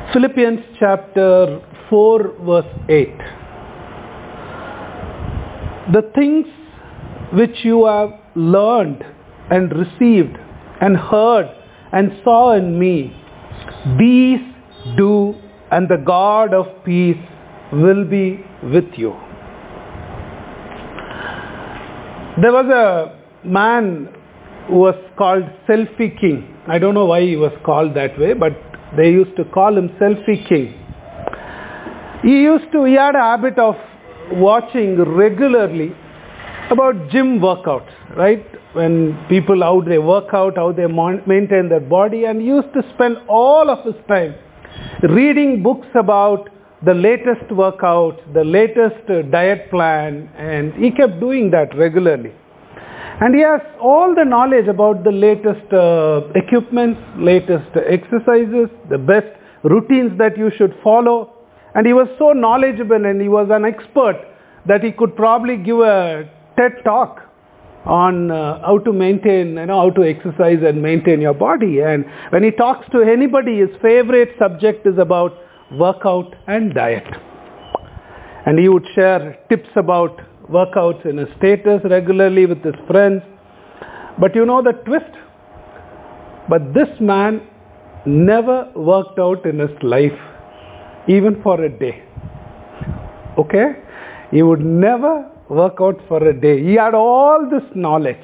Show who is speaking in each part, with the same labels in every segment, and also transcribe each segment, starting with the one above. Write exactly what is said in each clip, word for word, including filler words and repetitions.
Speaker 1: Philippians chapter four verse eight. The things which you have learned and received and heard and saw in me, these do, and the God of peace will be with you. There was a man who was called Selfie King. I don't know why he was called that way, but they used to call him Selfie King. He used to, he had a habit of watching regularly about gym workouts, right? When people, how they work out, how they maintain their body, and he used to spend all of his time reading books about the latest workouts, the latest uh, diet plan, and he kept doing that regularly. And he has all the knowledge about the latest uh, equipments, latest exercises, the best routines that you should follow. And he was so knowledgeable and he was an expert that he could probably give a TED talk on uh, how to maintain, you know, how to exercise and maintain your body. And when he talks to anybody, his favorite subject is about workout and diet. And he would share tips about workouts in his status regularly with his friends. But you know the twist? But this man never worked out in his life, even for a day. Okay? He would never work out for a day. He had all this knowledge.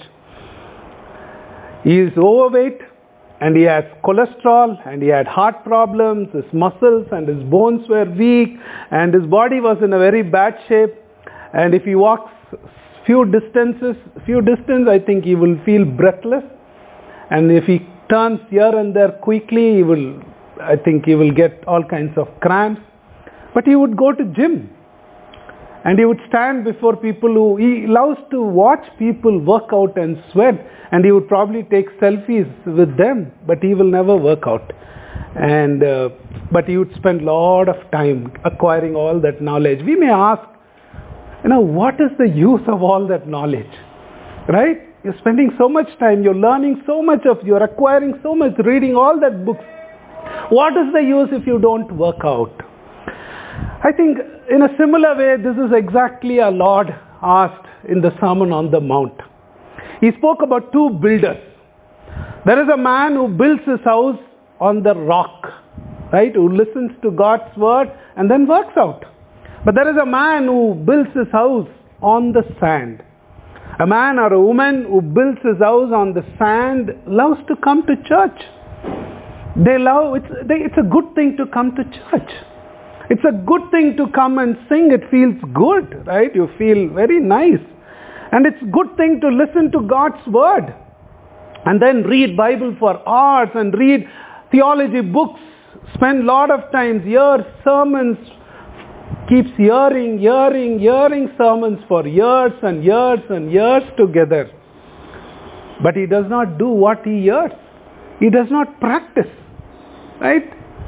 Speaker 1: He is overweight and he has cholesterol and he had heart problems. His muscles and his bones were weak and his body was in a very bad shape. And if he walks few distances, few distance, I think he will feel breathless. And if he turns here and there quickly, he will, I think he will get all kinds of cramps. But he would go to gym. And he would stand before people who, he loves to watch people work out and sweat. And he would probably take selfies with them. But he will never work out. And, uh, but he would spend a lot of time acquiring all that knowledge. We may ask, you know, what is the use of all that knowledge? Right? You're spending so much time, you're learning so much of, you're acquiring so much, reading all that books. What is the use if you don't work out? I think in a similar way, this is exactly our Lord asked in the Sermon on the Mount. He spoke about two builders. There is a man who builds his house on the rock, right? Who listens to God's word and then works out. But there is a man who builds his house on the sand. A man or a woman who builds his house on the sand loves to come to church. They love, it's, they, it's a good thing to come to church. It's a good thing to come and sing. It feels good, right? You feel very nice. And it's a good thing to listen to God's word. And then read Bible for hours and read theology books. Spend a lot of times, hear sermons. Keeps hearing, hearing, hearing sermons for years and years and years together. But he does not do what he hears. He does not practice. Right?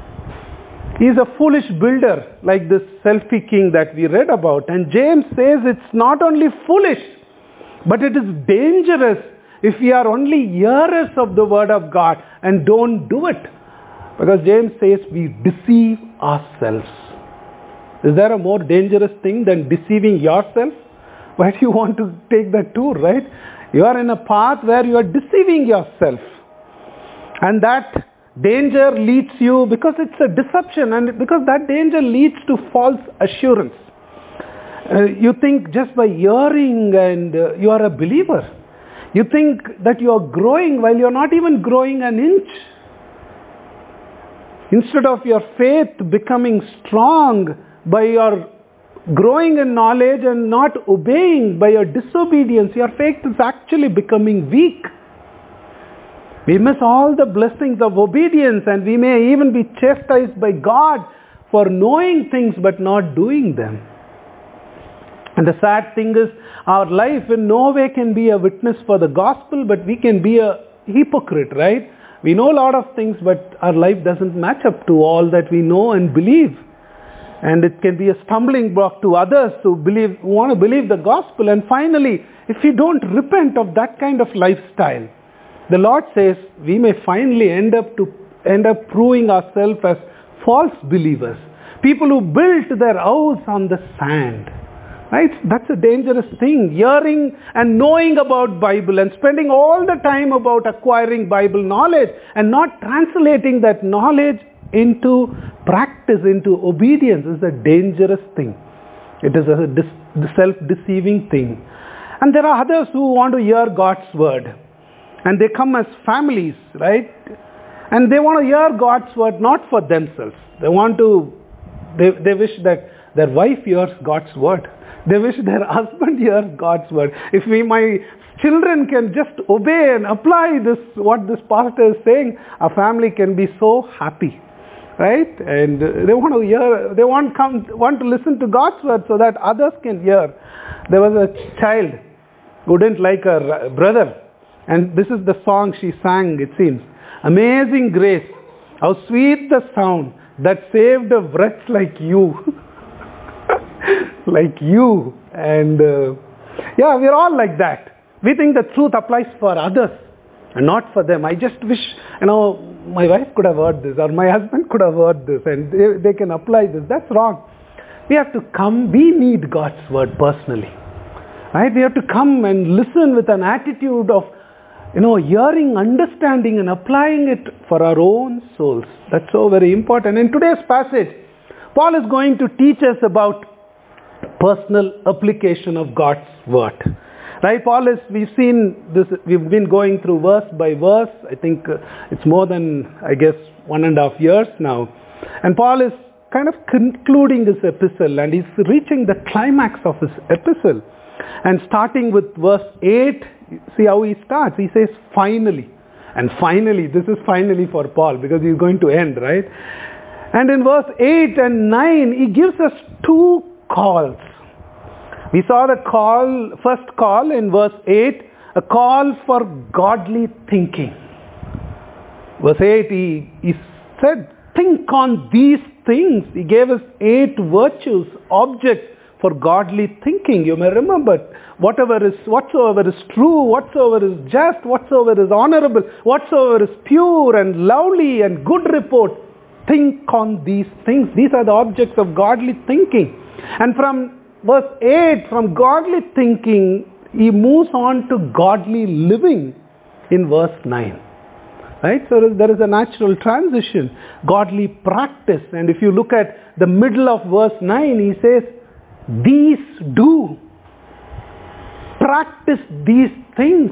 Speaker 1: He is a foolish builder like this Selfie King that we read about. And James says it's not only foolish, but it is dangerous if we are only hearers of the word of God and don't do it. Because James says we deceive ourselves. Is there a more dangerous thing than deceiving yourself? Why do you want to take that tour, right? You are in a path where you are deceiving yourself. And that danger leads you, because it's a deception, and because that danger leads to false assurance. Uh, you think just by hearing and uh, you are a believer. You think that you are growing while you are not even growing an inch. Instead of your faith becoming strong by your growing in knowledge and not obeying, by your disobedience, your faith is actually becoming weak. We miss all the blessings of obedience, and we may even be chastised by God for knowing things but not doing them. And the sad thing is, our life in no way can be a witness for the gospel, but we can be a hypocrite, right? We know a lot of things, but our life doesn't match up to all that we know and believe. And it can be a stumbling block to others who believe, who want to believe the gospel. And finally, if we don't repent of that kind of lifestyle, the Lord says we may finally end up to end up proving ourselves as false believers, people who built their house on the sand. Right? That's a dangerous thing. Hearing and knowing about Bible and spending all the time about acquiring Bible knowledge and not translating that knowledge into practice, into obedience is a dangerous thing. It is a dis- self-deceiving thing. And there are others who want to hear God's word. And they come as families, right? And they want to hear God's word not for themselves. They want to, they, they wish that their wife hears God's word. They wish their husband hears God's word. If we, my children can just obey and apply this, what this pastor is saying, our family can be so happy, right? And they want to hear, they want come, want to listen to God's word so that others can hear. There was a child who didn't like her brother, and this is the song she sang. It seems, amazing grace, how sweet the sound that saved a wretch like you. Like you. And uh, yeah, we're all like that. We think the truth applies for others and not for them. I just wish, you know, my wife could have heard this, or my husband could have heard this, and they, they can apply this. That's wrong. We have to come, we need God's word personally. Right? We have to come and listen with an attitude of, you know, hearing, understanding and applying it for our own souls. That's so very important. In today's passage, Paul is going to teach us about personal application of God's word. Right? Paul is, we've seen this, we've been going through verse by verse. I think uh, it's more than, I guess, one and a half years now. And Paul is kind of concluding his epistle, and he's reaching the climax of his epistle. And starting with verse eight, see how he starts. He says, finally. And finally, this is finally for Paul, because he's going to end, right? And in verse eight and nine, he gives us two calls. We saw the call, first call in verse eight, a call for godly thinking. Verse eight, he, he said, think on these things. He gave us eight virtues, objects for godly thinking. You may remember, whatever is, whatsoever is true, whatsoever is just, whatsoever is honorable, whatsoever is pure and lovely and good report, think on these things. These are the objects of godly thinking. And from verse eight, from godly thinking, he moves on to godly living in verse nine. Right? So there is a natural transition, godly practice. And if you look at the middle of verse nine, he says, these do. Practice these things.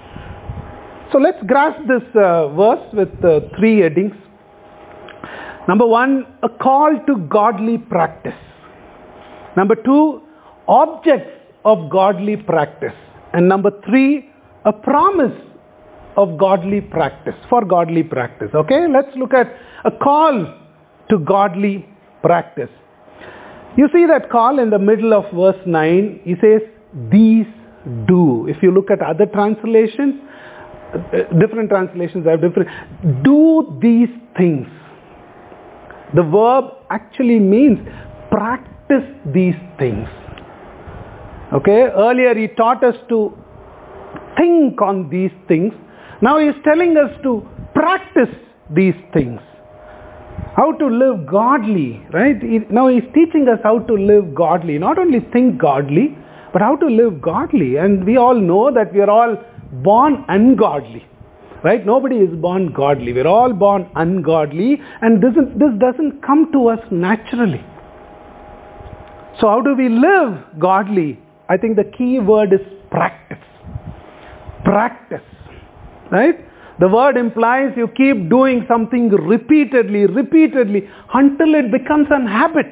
Speaker 1: So let's grasp this uh, verse with uh, three headings. Number one, a call to godly practice. Number two, objects of godly practice. And number three, a promise of godly practice, for godly practice. Okay, let's look at a call to godly practice. You see that call in the middle of verse nine, he says, these do. If you look at other translations, different translations have different, do these things. The verb actually means practice these things. Okay, earlier he taught us to think on these things. Now he is telling us to practice these things. How to live godly, right? He, now he's teaching us how to live godly. Not only think godly, but how to live godly. And we all know that we are all born ungodly. Right? Nobody is born godly. We're all born ungodly. And this, is, this doesn't come to us naturally. So how do we live godly? I think the key word is practice. Practice. Right? The word implies you keep doing something repeatedly, repeatedly, until it becomes an habit.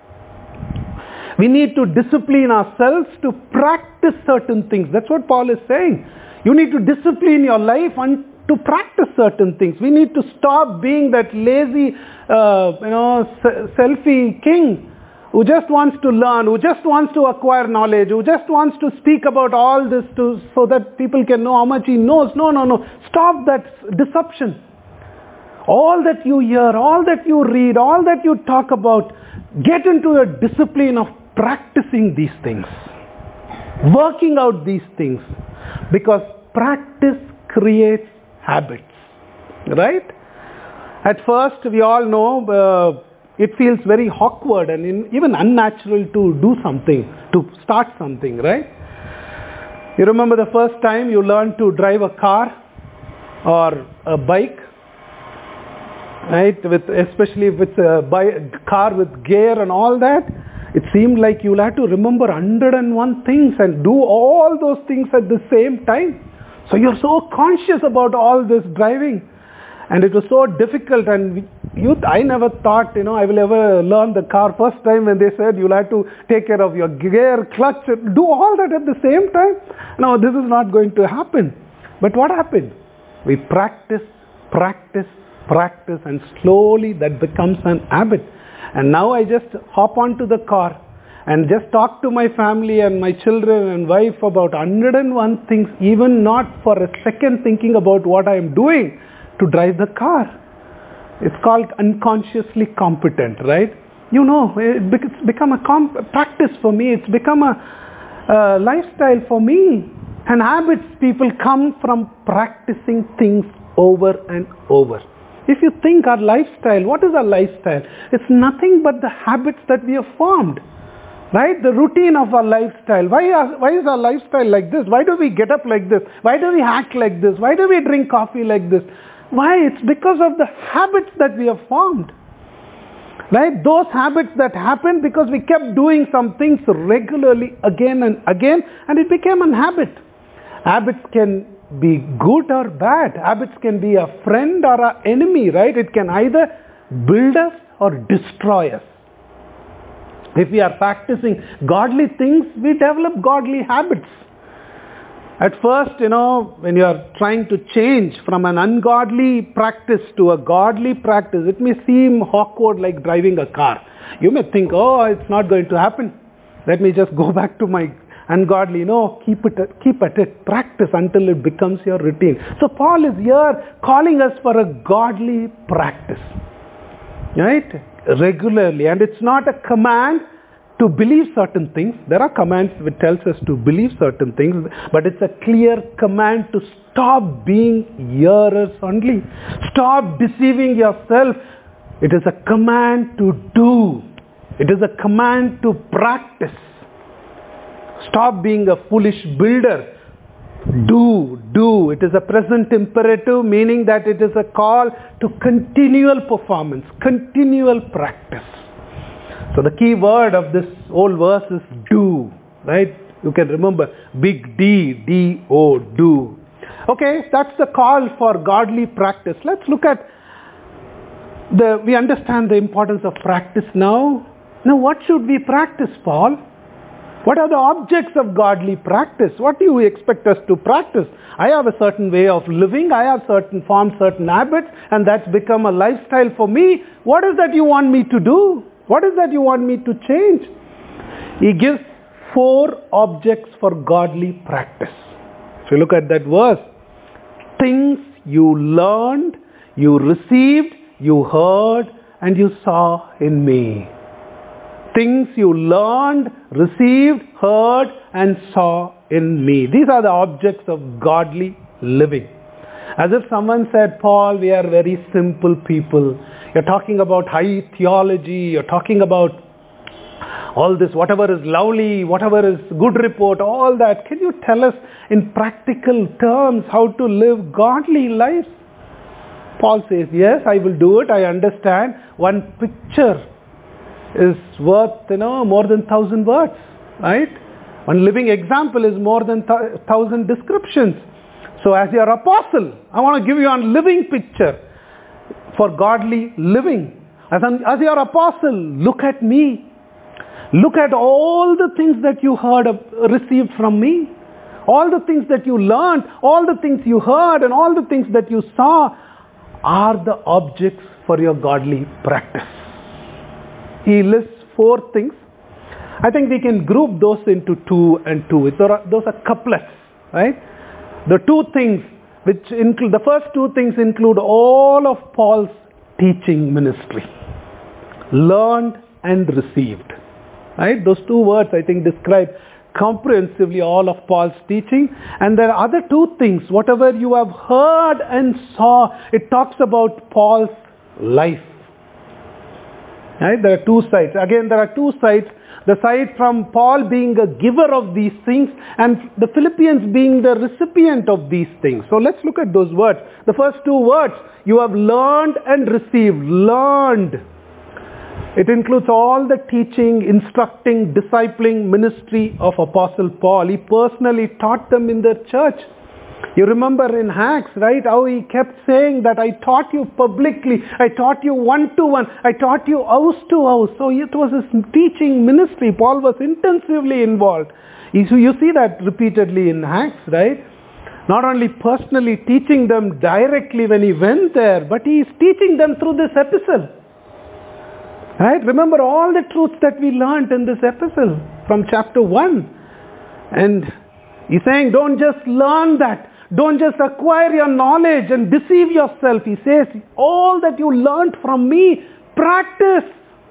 Speaker 1: We need to discipline ourselves to practice certain things. That's what Paul is saying. You need to discipline your life and to practice certain things. We need to stop being that lazy, uh, you know, selfie king who just wants to learn, who just wants to acquire knowledge, who just wants to speak about all this to, so that people can know how much he knows. No, no, no. Stop that deception. All that you hear, all that you read, all that you talk about, get into a discipline of practicing these things. Working out these things. Because practice creates habits. Right? At first, we all know uh, it feels very awkward and in, even unnatural to do something, to start something, right? You remember the first time you learned to drive a car or a bike, right? With especially with a bike, car with gear and all that, it seemed like you'll have to remember one hundred and one things and do all those things at the same time. So you're so conscious about all this driving. And it was so difficult, and youth, I never thought, you know, I will ever learn the car. First time when they said you'll have to take care of your gear, clutch, do all that at the same time. No, this is not going to happen. But what happened? We practice, practice, practice, and slowly that becomes an habit. And now I just hop onto the car and just talk to my family and my children and wife about one hundred and one things, even not for a second thinking about what I am doing to drive the car. It's called unconsciously competent, right? You know, it's become a comp- practice for me. It's become a, a lifestyle for me. And habits, people come from practicing things over and over. If you think our lifestyle, what is our lifestyle? It's nothing but the habits that we have formed, right? The routine of our lifestyle. Why, are, why is our lifestyle like this? Why do we get up like this? Why do we act like this? Why do we drink coffee like this? Why? It's because of the habits that we have formed. Right? Those habits that happened because we kept doing some things regularly again and again, and it became a habit. Habits can be good or bad. Habits can be a friend or an enemy, right? It can either build us or destroy us. If we are practicing godly things, we develop godly habits. At first, you know, when you are trying to change from an ungodly practice to a godly practice, it may seem awkward like driving a car. You may think, oh, it's not going to happen. Let me just go back to my ungodly. No, keep it, keep at it. Practice until it becomes your routine. So Paul is here calling us for a godly practice. Right? Regularly. And it's not a command to believe certain things. There are commands which tells us to believe certain things, but it's a clear command to stop being hearers only. Stop deceiving yourself. It is a command to do. It is a command to practice. Stop being a foolish builder. Do, do. It is a present imperative, meaning that it is a call to continual performance, continual practice. So the key word of this whole verse is do, right? You can remember big D, D O, do. Okay, that's the call for godly practice. Let's look at the, we understand the importance of practice now. Now what should we practice, Paul? What are the objects of godly practice? What do you expect us to practice? I have a certain way of living. I have certain formed certain habits, and that's become a lifestyle for me. What is that you want me to do? What is that you want me to change? He gives four objects for godly practice. If you look at that verse, things you learned, you received, you heard, and you saw in me. Things you learned, received, heard, and saw in me. These are the objects of godly living. As if someone said, Paul, we are very simple people. You're talking about high theology. You're talking about all this, whatever is lovely, whatever is good report, all that. Can you tell us in practical terms how to live godly lives? Paul says, yes, I will do it. I understand. One picture is worth, you know, more than thousand words, right? One living example is more than th- thousand descriptions. So as your apostle, I want to give you a living picture for godly living. As, an, as your apostle, look at me. Look at all the things that you heard, of, received from me. All the things that you learned, all the things you heard, and all the things that you saw are the objects for your godly practice. He lists four things. I think we can group those into two and two. Those are, those are couplets, right? The two things, which include, the first two things include all of Paul's teaching ministry. Learned and received. Right? Those two words, I think, describe comprehensively all of Paul's teaching. And there are other two things. Whatever you have heard and saw, it talks about Paul's life. Right? There are two sides. Again, there are two sides. The side from Paul being a giver of these things and the Philippians being the recipient of these things. So let's look at those words. The first two words, you have learned and received. Learned. It includes all the teaching, instructing, discipling ministry of Apostle Paul. He personally taught them in the church. You remember in Acts, right, how he kept saying that I taught you publicly, I taught you one-to-one, I taught you house-to-house. So it was his teaching ministry. Paul was intensively involved. So you see that repeatedly in Acts, right? Not only personally teaching them directly when he went there, but he is teaching them through this epistle. Right? Remember all the truths that we learned in this epistle from chapter one. And he's saying, don't just learn that. Don't just acquire your knowledge and deceive yourself. He says, all that you learned from me, practice.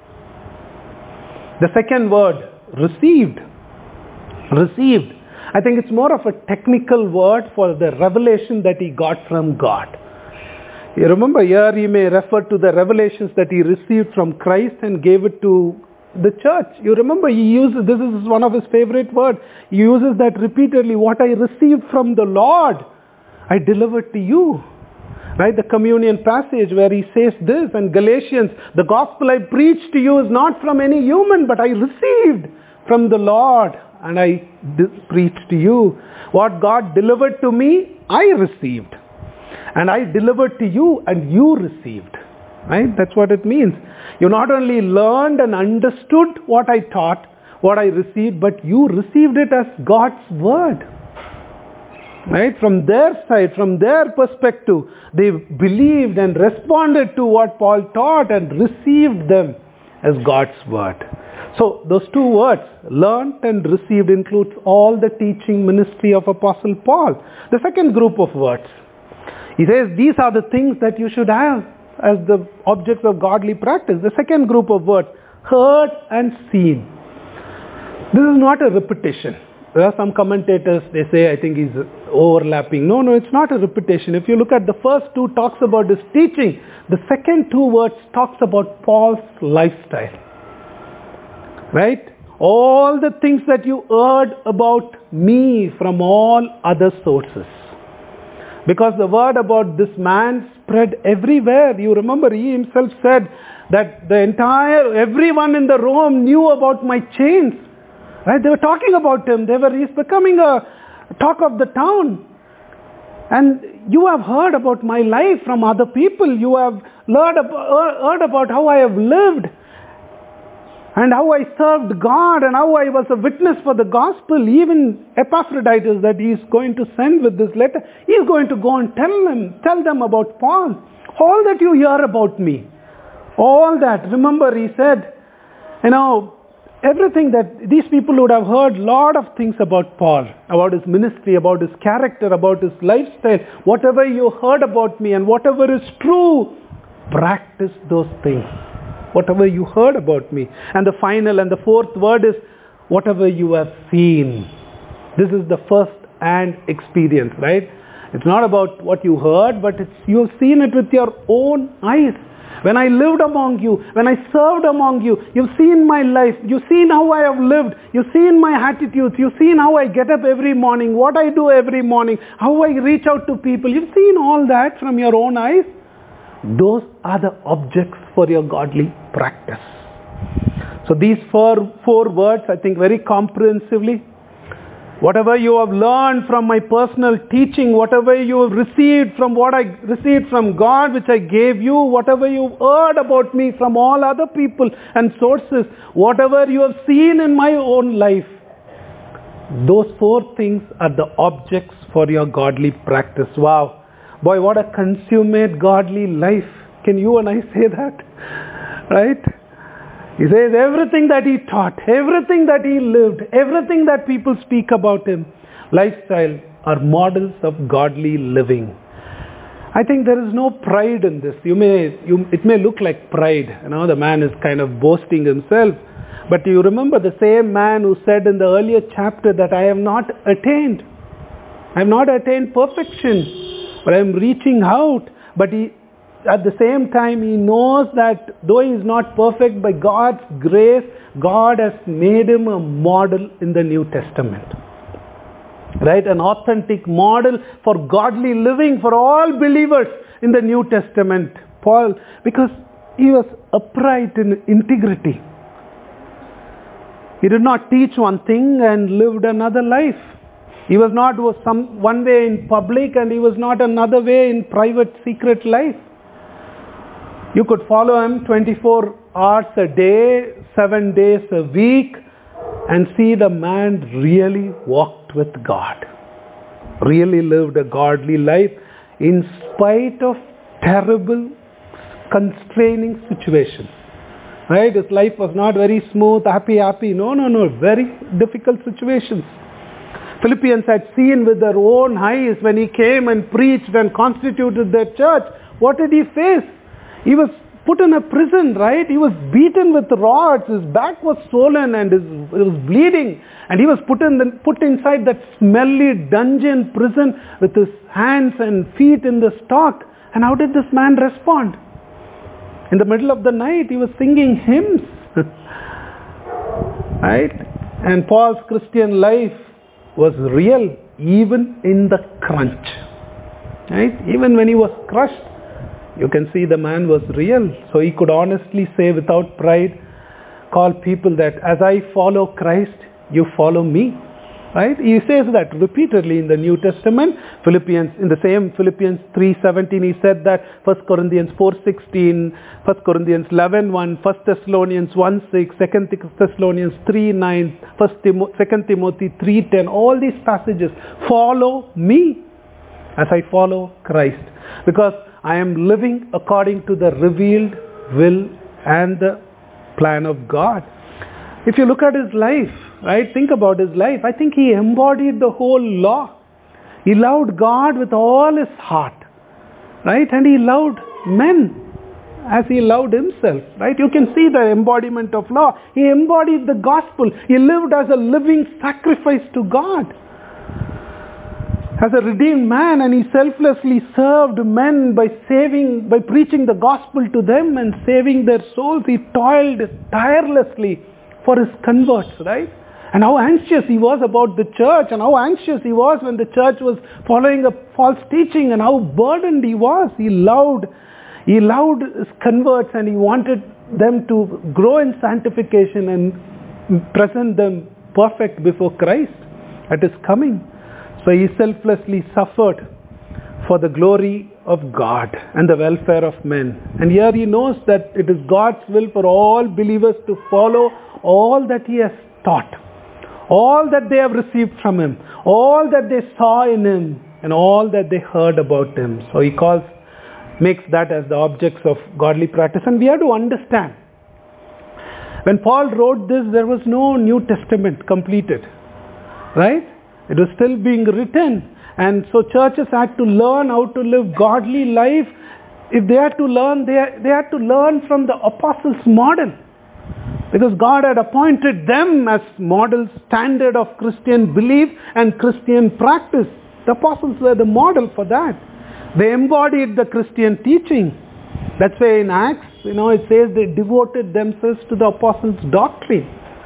Speaker 1: The second word, received. Received. I think it's more of a technical word for the revelation that he got from God. You remember here he may refer to the revelations that he received from Christ and gave it to the church. You remember he uses, this is one of his favorite words, he uses that repeatedly, what I received from the Lord, I delivered to you. Right, the communion passage where he says this, and Galatians, the gospel I preached to you is not from any human, but I received from the Lord and I preached to you. What God delivered to me, I received. And I delivered to you and you received. Right? That's what it means. You not only learned and understood what I taught, what I received, but you received it as God's word. Right? From their side, from their perspective, they believed and responded to what Paul taught and received them as God's word. So those two words, learned and received, includes all the teaching ministry of Apostle Paul. The second group of words, he says these are the things that you should have as the objects of godly practice. The second group of words, heard and seen. This is not a repetition. There are some commentators, they say, I think he's overlapping. No, no, it's not a repetition. If you look at the first two talks about his teaching, the second two words talks about Paul's lifestyle. Right? All the things that you heard about me from all other sources. Because the word about this man spread everywhere. You remember he himself said that the entire, everyone in the Rome knew about my chains. Right? They were talking about him. They were, he's becoming a talk of the town. And you have heard about my life from other people. You have learned about, heard about how I have lived. And how I served God and how I was a witness for the gospel. Even Epaphroditus that he is going to send with this letter, he is going to go and tell them, tell them about Paul. All that you hear about me. All that. Remember he said, you know, everything that these people would have heard, a lot of things about Paul, about his ministry, about his character, about his lifestyle. Whatever you heard about me and whatever is true, practice those things. Whatever you heard about me. And the final and the fourth word is whatever you have seen. This is the first hand experience, right? It's not about what you heard, but it's you've seen it with your own eyes. When I lived among you, when I served among you, you've seen my life, you've seen how I have lived, you've seen my attitudes, you've seen how I get up every morning, what I do every morning, how I reach out to people. You've seen all that from your own eyes. Those are the objects for your godly practice. So these four, four words, I think very comprehensively, whatever you have learned from my personal teaching, whatever you have received from what I received from God, which I gave you, whatever you heard about me from all other people and sources, whatever you have seen in my own life, those four things are the objects for your godly practice. Wow. Boy, what a consummate godly life. Can you and I say that? Right? He says everything that he taught, everything that he lived, everything that people speak about him, lifestyle are models of godly living. I think there is no pride in this. You may, you, it may look like pride. You know, the man is kind of boasting himself. But you remember the same man who said in the earlier chapter that I have not attained. I have not attained perfection. But I am reaching out. But he, at the same time, he knows that though he is not perfect, by God's grace, God has made him a model in the New Testament. Right? An authentic model for godly living for all believers in the New Testament. Paul, because he was upright in integrity. He did not teach one thing and lived another life. He was not was some one way in public and he was not another way in private secret life. You could follow him twenty-four hours a day, seven days a week, and see the man really walked with God. Really lived a godly life in spite of terrible, constraining situations. Right? His life was not very smooth, happy, happy. No, no, no. Very difficult situations. Philippians had seen with their own eyes when he came and preached and constituted their church. What did he face? He was put in a prison, right? He was beaten with rods. His back was swollen and his, it was bleeding. And he was put in the, put inside that smelly dungeon prison with his hands and feet in the stock. And how did this man respond? In the middle of the night, he was singing hymns. Right? And Paul's Christian life was real even in the crunch. Right? Even when he was crushed, you can see the man was real. So he could honestly say without pride, call people that as I follow Christ, you follow me. Right? He says that repeatedly in the New Testament. Philippians, in the same Philippians three seventeen, he said that. First Corinthians four sixteen, First Corinthians eleven one, First Thessalonians one six, Second Thessalonians three nine, First Timo- Second Timothy three ten. All these passages, follow me as I follow Christ. Because I am living according to the revealed will and the plan of God. If you look at his life, right, think about his life, I think he embodied the whole law. He loved God with all his heart, right, and he loved men as he loved himself, right. You can see the embodiment of law. He embodied the gospel. He lived as a living sacrifice to God. As a redeemed man, and he selflessly served men by saving, by preaching the gospel to them and saving their souls. He toiled tirelessly for his converts, right? And how anxious he was about the church, and how anxious he was when the church was following a false teaching, and how burdened he was. He loved, he loved his converts, and he wanted them to grow in sanctification and present them perfect before Christ at his coming. So he selflessly suffered for the glory of God and the welfare of men. And here he knows that it is God's will for all believers to follow all that he has taught, all that they have received from him, all that they saw in him, and all that they heard about him. So he calls, makes that as the objects of godly practice. And we have to understand, when Paul wrote this, there was no New Testament completed, right? It was still being written. And so churches had to learn how to live godly life. If they had to learn, they, they had to learn from the apostles' model. Because God had appointed them as model standard of Christian belief and Christian practice. The apostles were the model for that. They embodied the Christian teaching. That's why in Acts, you know, it says they devoted themselves to the apostles' doctrine.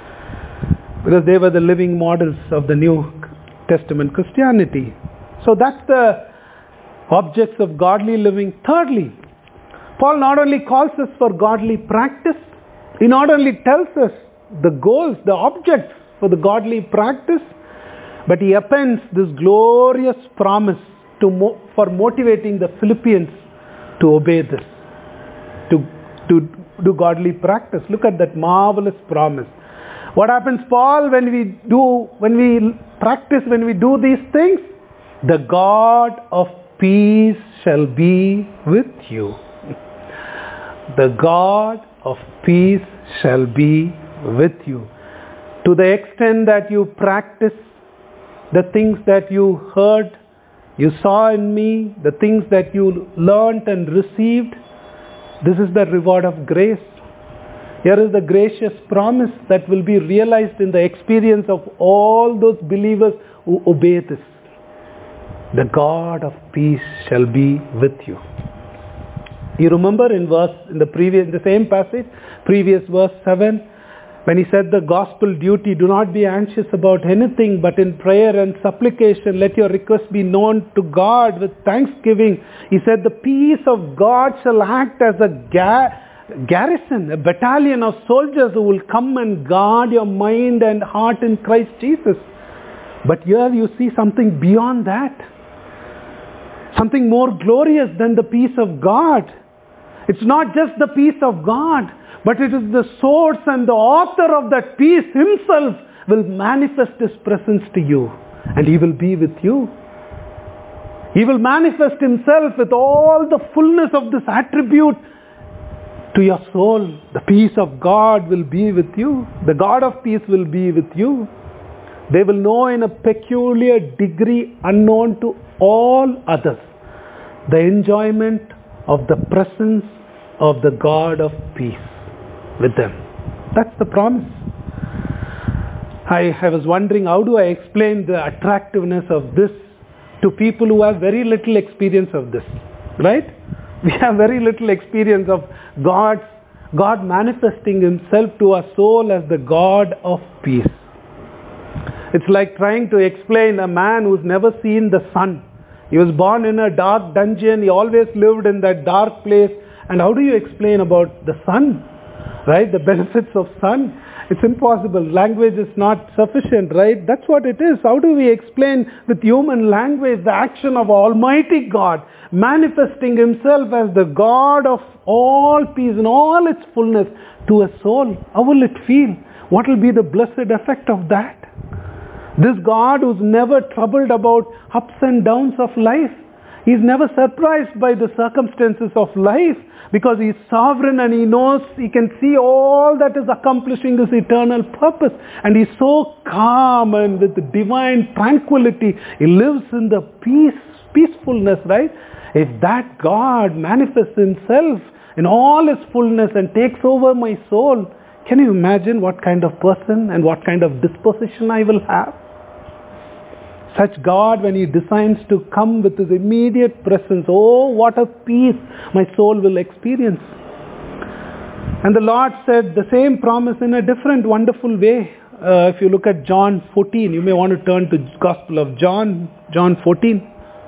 Speaker 1: Because they were the living models of the New Testament Christianity. So that's the objects of godly living. Thirdly, Paul not only calls us for godly practice, he not only tells us the goals, the objects for the godly practice, but he appends this glorious promise to mo- for motivating the Philippians to obey this, to, to do godly practice. Look at that marvelous promise. What happens, Paul, when we do, when we practice, when we do these things? The God of peace shall be with you. The God of peace shall be with you. To the extent that you practice the things that you heard, you saw in me, the things that you learned and received, this is the reward of grace. Here is the gracious promise that will be realized in the experience of all those believers who obey this. The God of peace shall be with you. You remember in verse, in the previous, the same passage, previous verse seven, when he said the gospel duty, do not be anxious about anything, but in prayer and supplication, let your requests be known to God with thanksgiving. He said the peace of God shall act as a ga- garrison, a battalion of soldiers who will come and guard your mind and heart in Christ Jesus. But here you see something beyond that. Something more glorious than the peace of God. It's not just the peace of God, but it is the source and the author of that peace himself will manifest his presence to you. And he will be with you. He will manifest himself with all the fullness of this attribute to your soul. The peace of God will be with you. The God of peace will be with you. They will know in a peculiar degree unknown to all others the enjoyment of the presence of the God of peace with them. That's the promise. I, I was wondering, how do I explain the attractiveness of this to people who have very little experience of this? Right? We have very little experience of God's, God manifesting himself to our soul as the God of peace. It's like trying to explain a man who's never seen the sun. He was born in a dark dungeon. He always lived in that dark place. And how do you explain about the sun? Right? The benefits of sun. It's impossible. Language is not sufficient, right? That's what it is. How do we explain with human language the action of Almighty God manifesting himself as the God of all peace in all its fullness to a soul? How will it feel? What will be the blessed effect of that? This God who's never troubled about ups and downs of life. He's never surprised by the circumstances of life because he's sovereign and he knows, he can see all that is accomplishing his eternal purpose. And he's so calm and with divine tranquility. He lives in the peace, peacefulness, right? If that God manifests himself in all his fullness and takes over my soul, can you imagine what kind of person and what kind of disposition I will have? Such God, when he decides to come with his immediate presence, oh, what a peace my soul will experience. And the Lord said the same promise in a different, wonderful way. Uh, if you look at John fourteen, you may want to turn to the Gospel of John, John fourteen.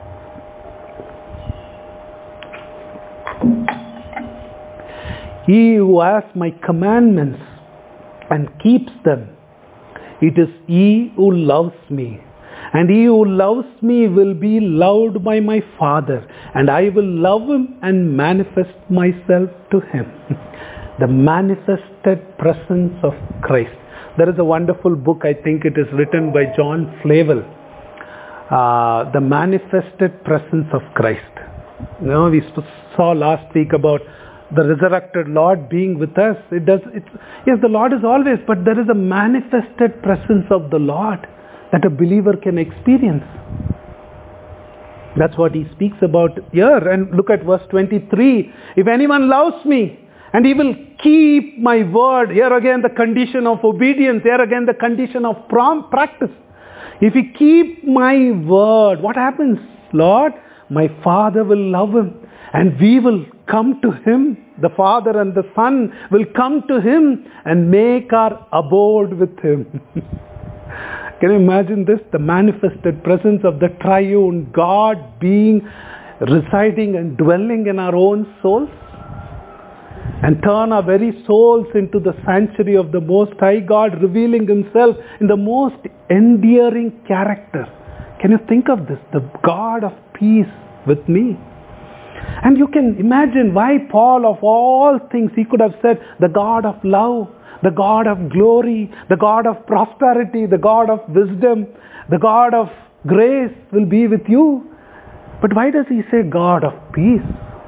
Speaker 1: He who has my commandments and keeps them, it is he who loves me. And he who loves me will be loved by my Father, and I will love him and manifest myself to him. The manifested presence of Christ. There is a wonderful book, I think it is written by John Flavel. Uh, the manifested presence of Christ. You know, we saw last week about the resurrected Lord being with us. It does. It's, yes, the Lord is always, but there is a manifested presence of the Lord that a believer can experience. That's what he speaks about here. And look at verse twenty-three. If anyone loves me, and he will keep my word. Here again the condition of obedience. Here again the condition of prompt practice. If he keep my word, what happens? Lord, my Father will love him, and we will come to him. The Father and the Son will come to him and make our abode with him. Can you imagine this? The manifested presence of the triune God being, residing and dwelling in our own souls, and turn our very souls into the sanctuary of the Most High God, revealing himself in the most endearing character. Can you think of this? The God of peace with me. And you can imagine why Paul, of all things, he could have said the God of love, the God of glory, the God of prosperity, the God of wisdom, the God of grace will be with you. But why does he say God of peace?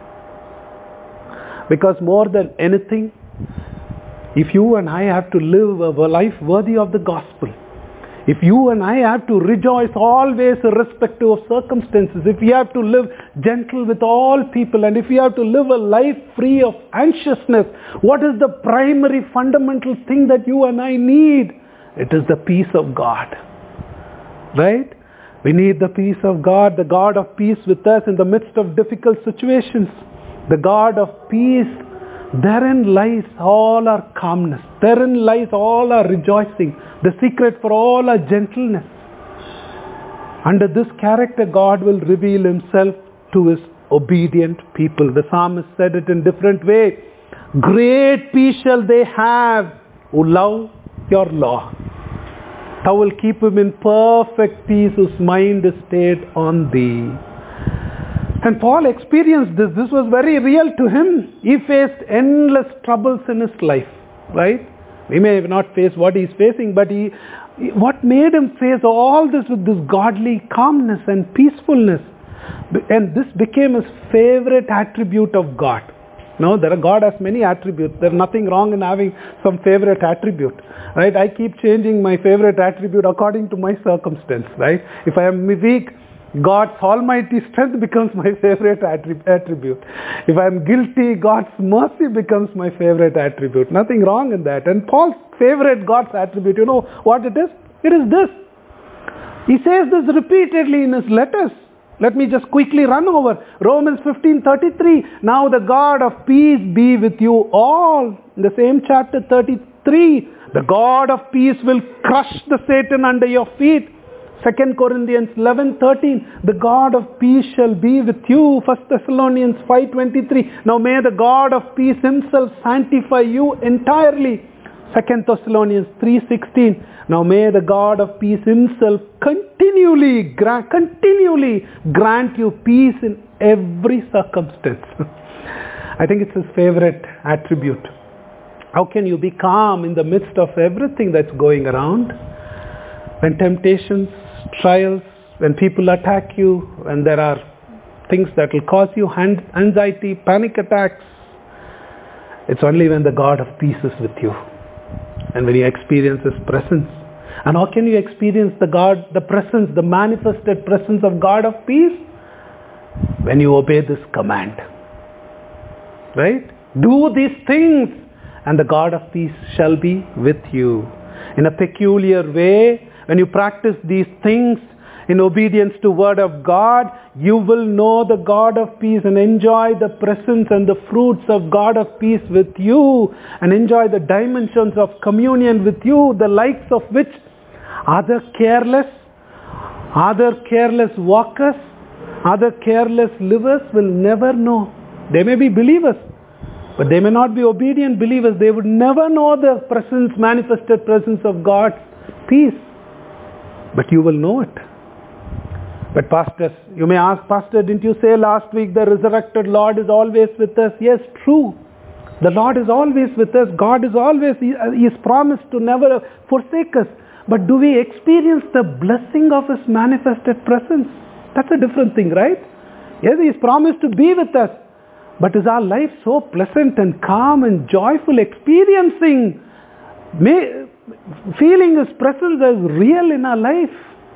Speaker 1: Because more than anything, if you and I have to live a life worthy of the gospel, if you and I have to rejoice always irrespective of circumstances, if we have to live gentle with all people, and if we have to live a life free of anxiousness, what is the primary fundamental thing that you and I need? It is the peace of God. Right? We need the peace of God, the God of peace with us in the midst of difficult situations. the God of peace, therein lies all our calmness. Therein lies all our rejoicing. The secret for all our gentleness. Under this character, God will reveal himself to his obedient people. The psalmist said it in different way. Great peace shall they have who love your law. Thou will keep him in perfect peace whose mind is stayed on thee. And Paul experienced this. This was very real to him. He faced endless troubles in his life. Right? We may not face what he's facing, but he, what made him face all this with this godly calmness and peacefulness? And this became his favorite attribute of God. No, there are, God has many attributes. There's nothing wrong in having some favorite attribute. Right? I keep changing my favorite attribute according to my circumstance. Right? If I am weak, God's almighty strength becomes my favorite attribute. If I am guilty, God's mercy becomes my favorite attribute. Nothing wrong in that. And Paul's favorite God's attribute, you know what it is? It is this. He says this repeatedly in his letters. Let me just quickly run over. Romans fifteen thirty-three. Now the God of peace be with you all. In the same chapter thirty-three. The God of peace will crush the Satan under your feet. Second Corinthians eleven thirteen. The God of peace shall be with you. First Thessalonians five twenty-three. Now may the God of peace himself sanctify you entirely. Second Thessalonians three sixteen. Now may the God of peace himself continually grant, continually grant you peace in every circumstance. I think it's his favorite attribute. How can you be calm in the midst of everything that's going around? When temptations, trials, when people attack you, when there are things that will cause you anxiety, panic attacks, it's only when the God of peace is with you. And when you experience his presence. And how can you experience the God, the presence, the manifested presence of God of peace? When you obey this command. Right? Do these things and the God of peace shall be with you. In a peculiar way, when you practice these things in obedience to word of God, you will know the God of peace and enjoy the presence and the fruits of God of peace with you, and enjoy the dimensions of communion with you, the likes of which other careless, other careless walkers, other careless livers will never know. They may be believers, but they may not be obedient believers. They would never know the presence, manifested presence of God's peace. But you will know it. But pastors, you may ask, Pastor, didn't you say last week the resurrected Lord is always with us? Yes, true. The Lord is always with us. God is always, He is promised to never forsake us. But do we experience the blessing of His manifested presence? That's a different thing, right? Yes, He is promised to be with us. But is our life so pleasant and calm and joyful, experiencing, may, feeling His presence as real in our life?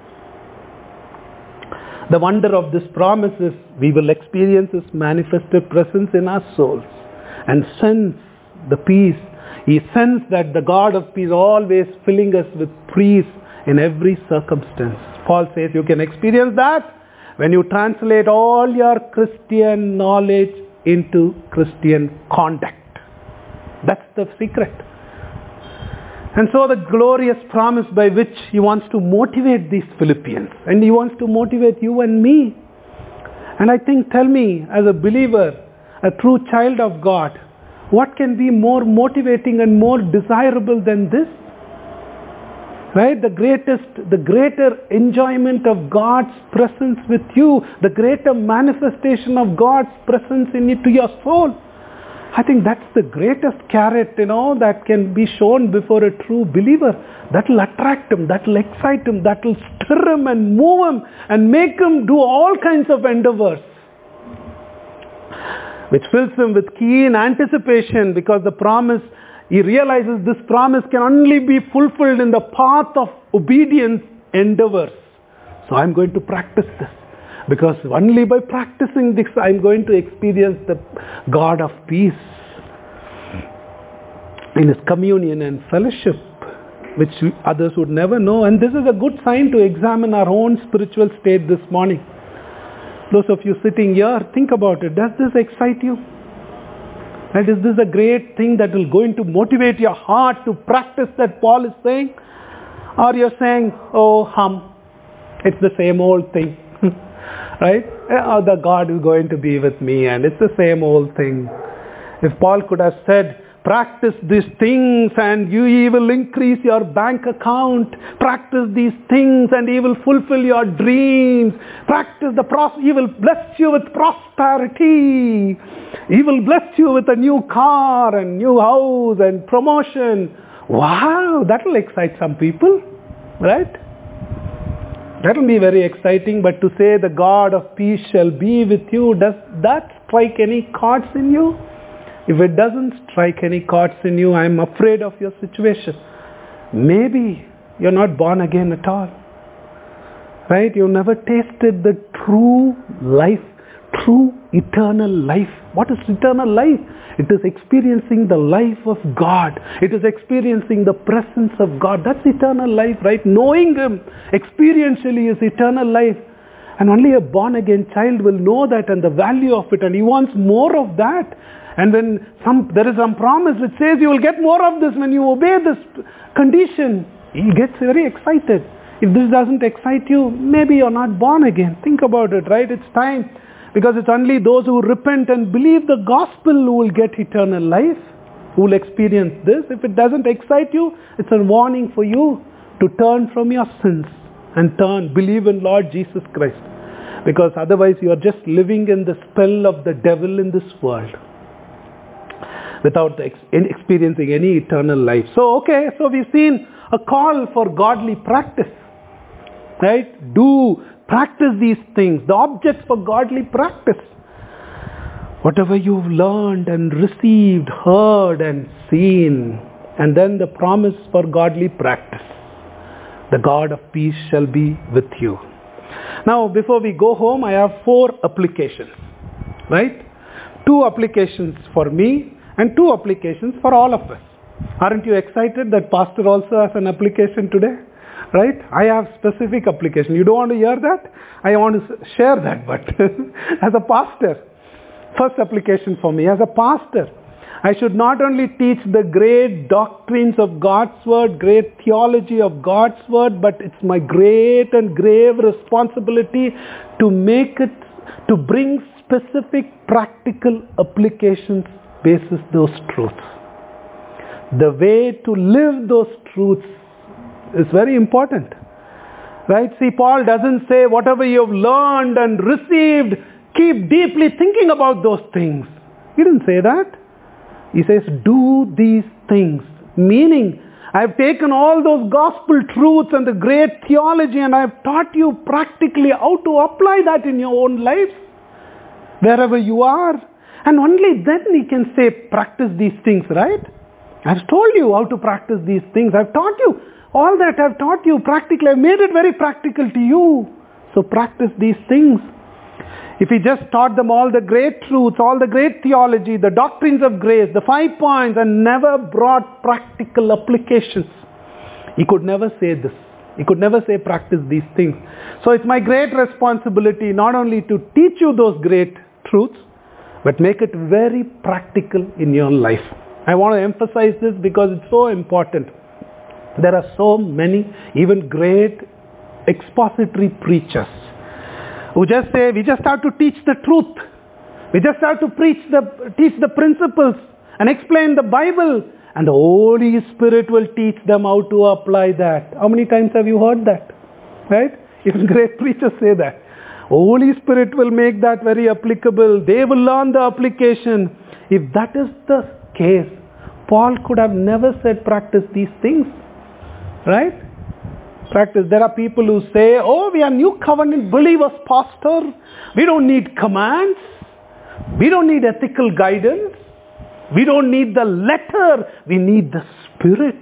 Speaker 1: The wonder of this promise is we will experience His manifested presence in our souls and sense the peace. He sensed that the God of peace always filling us with peace in every circumstance. Paul says you can experience that when you translate all your Christian knowledge into Christian conduct. That's the secret. And so the glorious promise by which He wants to motivate these Philippians, and He wants to motivate you and me. And I think, tell me, as a believer, a true child of God, what can be more motivating and more desirable than this? Right? The greatest, the greater enjoyment of God's presence with you, the greater manifestation of God's presence in it to your soul. I think that's the greatest carrot, you know, that can be shown before a true believer. That will attract him, that will excite him, that will stir him and move him and make him do all kinds of endeavors. Which fills him with keen anticipation, because the promise, he realizes this promise can only be fulfilled in the path of obedience endeavors. So I'm going to practice this. Because only by practicing this I'm going to experience the God of peace in His communion and fellowship, which others would never know. And this is a good sign to examine our own spiritual state this morning. Those of you sitting here, think about it. Does this excite you? And is this a great thing that will going to motivate your heart to practice that Paul is saying? Or you're saying, oh, hum, it's the same old thing. Right? Oh, the God is going to be with me and it's the same old thing. If Paul could have said, practice these things and you will increase your bank account. Practice these things and he will fulfill your dreams. Practice the process. He will bless you with prosperity. He will bless you with a new car and new house and promotion. Wow, that will excite some people, right? That will be very exciting, but to say the God of peace shall be with you, does that strike any chords in you? If it doesn't strike any chords in you, I'm afraid of your situation. Maybe you're not born again at all. Right? You've never tasted the true life, true eternal life. What is eternal life? It is experiencing the life of God. It is experiencing the presence of God. That's eternal life, right? Knowing Him experientially is eternal life. And only a born again child will know that and the value of it, and he wants more of that. And when some there is some promise which says you will get more of this when you obey this condition, he gets very excited. If this doesn't excite you, maybe you're not born again. Think about it, right? It's time. Because it's only those who repent and believe the gospel who will get eternal life, who will experience this. If it doesn't excite you, it's a warning for you to turn from your sins and turn, believe in Lord Jesus Christ. Because otherwise you are just living in the spell of the devil in this world without ex- experiencing any eternal life. So, okay, so we've seen a call for godly practice. Right? Do practice these things, the objects for godly practice. Whatever you've learned and received, heard and seen, and then the promise for godly practice. The God of peace shall be with you. Now, before we go home, I have four applications. Right? Two applications for me and two applications for all of us. Aren't you excited that Pastor also has an application today? Right? I have specific application. You don't want to hear that? I want to share that, but as a pastor, first application for me, as a pastor, I should not only teach the great doctrines of God's word, great theology of God's word, but it's my great and grave responsibility to make it, to bring specific practical applications basis those truths. The way to live those truths is very important. Right? See, Paul doesn't say whatever you've learned and received, keep deeply thinking about those things. He didn't say that. He says, do these things. Meaning, I've taken all those gospel truths and the great theology and I've taught you practically how to apply that in your own lives, wherever you are. And only then we can say, practice these things, right? I've told you how to practice these things. I've taught you. All that I've taught you practically, I've made it very practical to you. So practice these things. If he just taught them all the great truths, all the great theology, the doctrines of grace, the five points, and never brought practical applications, he could never say this. He could never say practice these things. So it's my great responsibility not only to teach you those great truths, but make it very practical in your life. I want to emphasize this because it's so important. There are so many, even great expository preachers who just say, we just have to teach the truth. We just have to preach the, teach the principles and explain the Bible. And the Holy Spirit will teach them how to apply that. How many times have you heard that? Right? Even great preachers say that. Holy Spirit will make that very applicable. They will learn the application. If that is the case, Paul could have never said practice these things. Right? Practice. There are people who say, oh, we are new covenant believers, pastor. We don't need commands. We don't need ethical guidance. We don't need the letter. We need the Spirit.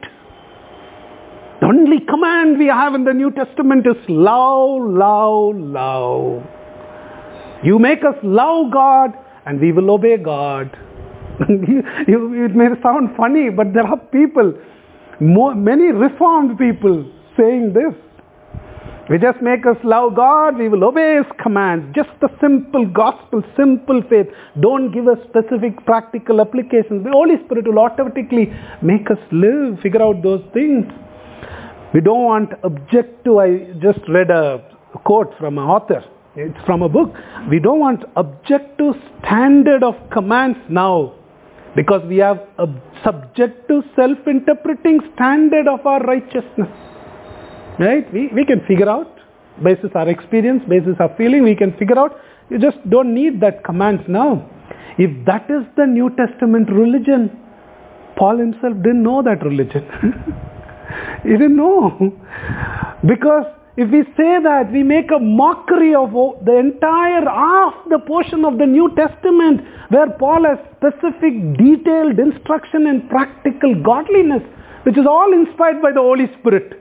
Speaker 1: The only command we have in the New Testament is love, love, love. You make us love God and we will obey God. you, you, it may sound funny, but there are people, more, many reformed people saying this. We just make us love God, we will obey His commands. Just the simple gospel, simple faith. Don't give us specific practical applications. The Holy Spirit will automatically make us live, figure out those things. We don't want objective. I just read a quote from an author. It's from a book. We don't want objective standard of commands now, because we have a subjective self-interpreting standard of our righteousness. Right? We, we can figure out, basis our experience, basis our feeling, we can figure out. You just don't need that commands now. If that is the New Testament religion, Paul himself didn't know that religion. He didn't know. Because if we say that, we make a mockery of the entire half the portion of the New Testament where Paul has specific detailed instruction and practical godliness, which is all inspired by the Holy Spirit.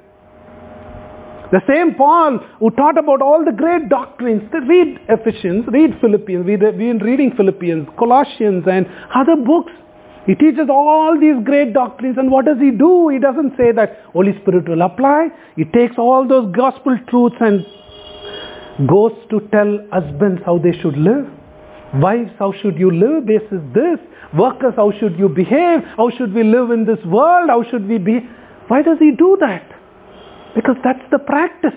Speaker 1: The same Paul who taught about all the great doctrines. Read Ephesians, read Philippians, we've been reading Philippians, Colossians and other books. He teaches all these great doctrines, and what does he do? He doesn't say that Holy Spirit will apply. He takes all those gospel truths and goes to tell husbands how they should live. Wives, how should you live? This is this. Workers, how should you behave? How should we live in this world? How should we be? Why does he do that? Because that's the practice.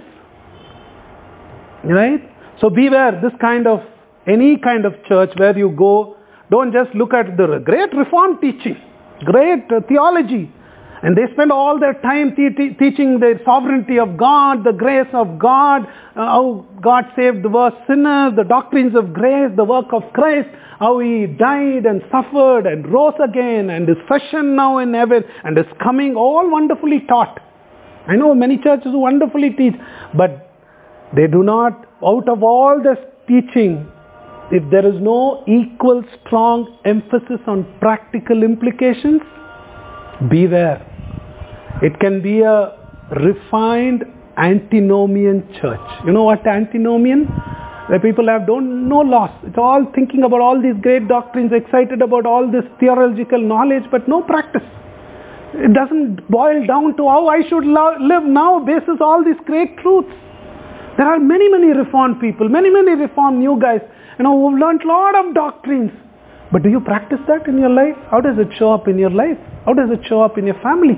Speaker 1: Right? So beware this kind of, any kind of church where you go, don't just look at the great Reformed teaching, great uh, theology, and they spend all their time te- te- teaching the sovereignty of God, the grace of God, uh, how God saved the worst sinners, the doctrines of grace, the work of Christ, how He died and suffered and rose again and is fashioned now in heaven and is coming, all wonderfully taught. I know many churches who wonderfully teach, but they do not, out of all this teaching, if there is no equal strong emphasis on practical implications, beware. It can be a refined antinomian church. You know what antinomian? Where people have don't no loss. It's all thinking about all these great doctrines, excited about all this theological knowledge, but no practice. It doesn't boil down to how I should lo- live now basis all these great truths. There are many, many reformed people, many, many reformed new guys, you know, who've learned a lot of doctrines. But do you practice that in your life? How does it show up in your life? How does it show up in your family?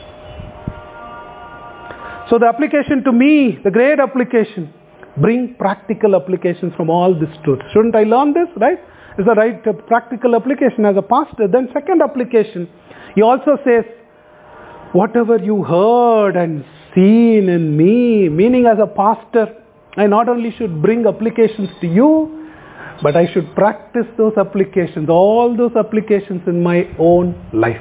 Speaker 1: So the application to me, the great application, bring practical applications from all this truth. Shouldn't I learn this, right? Is the right uh, practical application as a pastor. Then second application, he also says, whatever you heard and seen in me, meaning as a pastor, I not only should bring applications to you, but I should practice those applications, all those applications in my own life.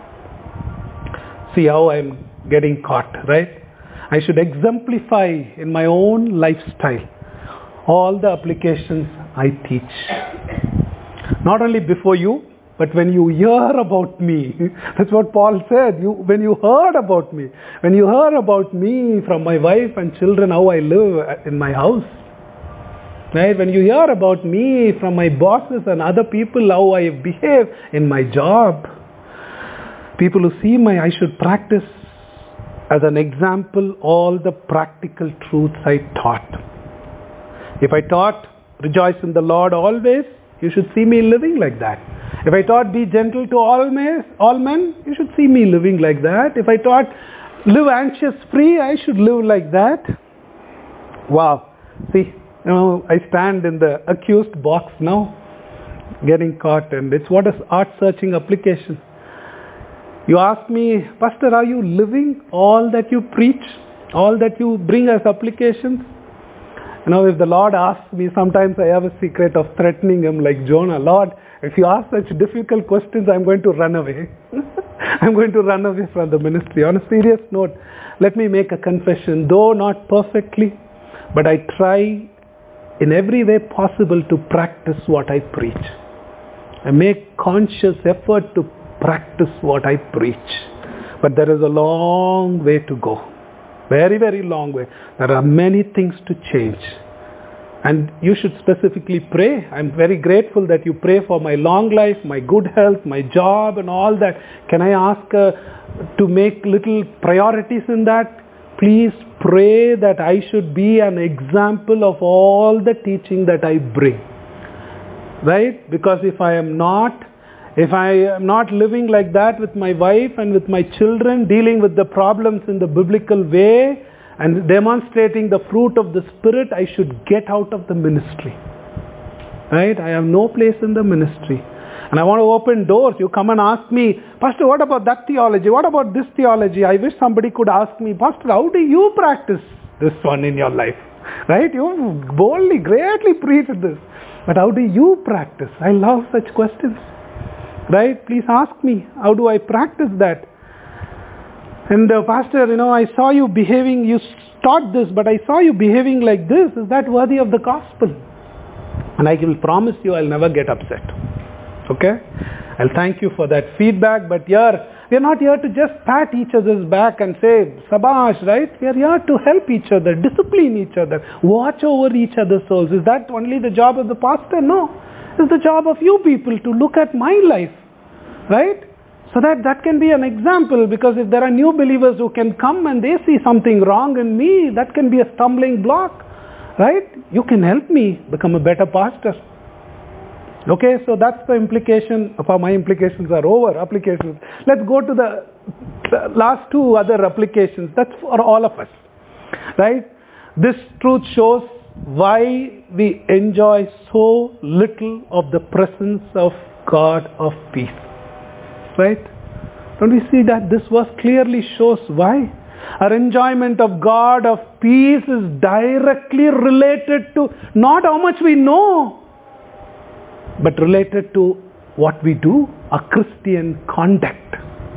Speaker 1: See how I'm getting caught, right? I should exemplify in my own lifestyle all the applications I teach. Not only before you, but when you hear about me, that's what Paul said, you, when you heard about me, when you heard about me from my wife and children, how I live in my house, right? When you hear about me from my bosses and other people, how I behave in my job, people who see my, I should practice as an example all the practical truths I taught. If I taught, rejoice in the Lord always, you should see me living like that. If I taught, be gentle to all men, all men, you should see me living like that. If I taught, live anxious free, I should live like that. Wow. See, you know, I stand in the accused box now, getting caught, and it's what is art searching application. You ask me, Pastor, are you living all that you preach, all that you bring as applications? You know, if the Lord asks me, sometimes I have a secret of threatening Him like Jonah. Lord, if you ask such difficult questions, I'm going to run away. I'm going to run away from the ministry. On a serious note, let me make a confession. Though not perfectly, but I try in every way possible to practice what I preach. I make conscious effort to practice what I preach. But there is a long way to go. Very, very long way. There are many things to change. And you should specifically pray. I'm very grateful that you pray for my long life, my good health, my job and all that. Can I ask uh, to make little priorities in that? please pray that I should be an example of all the teaching that I bring. Right? Because if I am not, if I am not living like that with my wife and with my children, dealing with the problems in the biblical way and demonstrating the fruit of the Spirit, I should get out of the ministry. Right? I have no place in the ministry. And I want to open doors. You come and ask me, Pastor, what about that theology? What about this theology? I wish somebody could ask me, Pastor, how do you practice this one in your life? Right? You boldly, greatly preach this. But how do you practice? I love such questions. Right? Please ask me, how do I practice that? And uh, Pastor, you know, I saw you behaving, you taught this, but I saw you behaving like this. Is that worthy of the gospel? And I will promise you I'll never get upset. Okay? I'll thank you for that feedback, but here, we are not here to just pat each other's back and say, Sabash, right? We are here to help each other, discipline each other, watch over each other's souls. Is that only the job of the pastor? No. It's the job of you people to look at my life, right? So that that can be an example, because if there are new believers who can come and they see something wrong in me, that can be a stumbling block, right? You can help me become a better pastor. Okay, so that's the implication. My implications are over. Applications. Let's go to the, the last two other applications. That's for all of us, right? This truth shows why we enjoy so little of the presence of God of peace, right? Don't we see that this verse clearly shows why? Our enjoyment of God of peace is directly related to not how much we know, but related to what we do, a Christian conduct.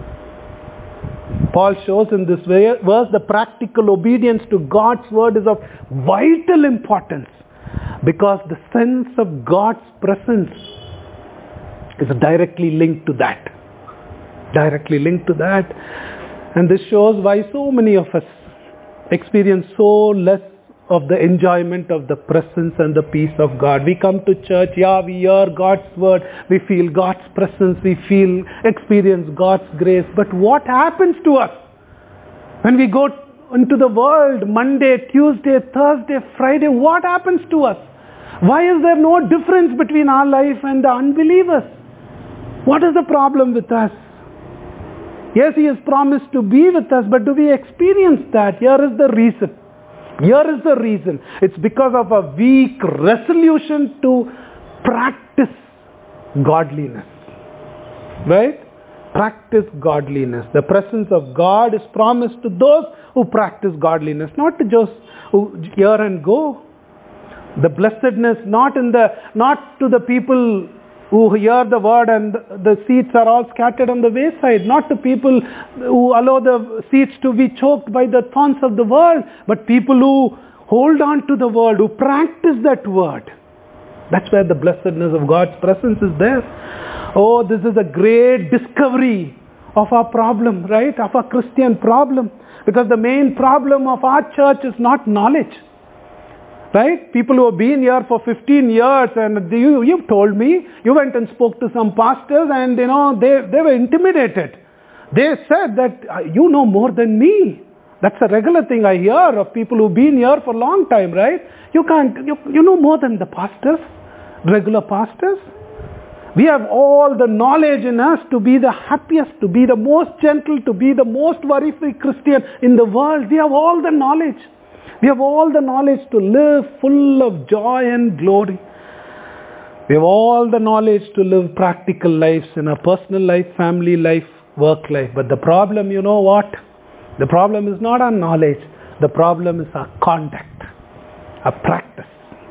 Speaker 1: Paul shows in this verse the practical obedience to God's word is of vital importance, because the sense of God's presence is directly linked to that. Directly linked to that. And this shows why so many of us experience so less of the enjoyment of the presence and the peace of God. We come to church, yeah, we hear God's word, we feel God's presence, we feel, experience God's grace. But what happens to us when we go into the world, Monday, Tuesday, Thursday, Friday? What happens to us? Why is there no difference between our life and the unbelievers? What is the problem with us? Yes, He has promised to be with us, but do we experience that? Here is the reason. Here is the reason. It's because of a weak resolution to practice godliness. Right? Practice godliness. The presence of God is promised to those who practice godliness, not to just who hear and go. The blessedness not in the not to the people who hear the word and the seeds are all scattered on the wayside, not to people who allow the seeds to be choked by the thorns of the world, but people who hold on to the word, who practice that word. That's where the blessedness of God's presence is there. Oh, this is a great discovery of our problem, right? Of our Christian problem. Because the main problem of our church is not knowledge. Right? People who have been here for fifteen years, and you, you've told me, you went and spoke to some pastors and, you know, they, they were intimidated. They said that, you know more than me. That's a regular thing I hear of people who've been here for a long time, right? You can't, you, you know more than the pastors, regular pastors. We have all the knowledge in us to be the happiest, to be the most gentle, to be the most worry-free Christian in the world. We have all the knowledge. We have all the knowledge to live full of joy and glory. We have all the knowledge to live practical lives in our personal life, family life, work life. But the problem, you know what? The problem is not our knowledge. The problem is our conduct, our practice.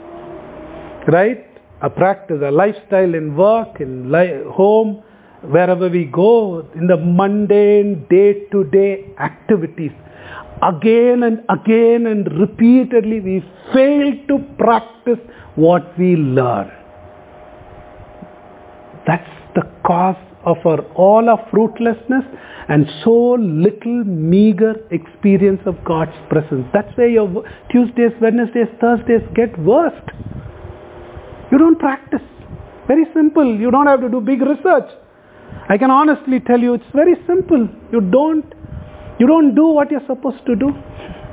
Speaker 1: Right? A practice, a lifestyle in work, in li- home, wherever we go, in the mundane, day-to-day activities. Again and again and repeatedly we fail to practice what we learn. That's the cause of our, all our fruitlessness and so little meager experience of God's presence. That's where your Tuesdays, Wednesdays, Thursdays get worst. You don't practice. Very simple. You don't have to do big research. I can honestly tell you it's very simple. You don't You don't do what you're supposed to do.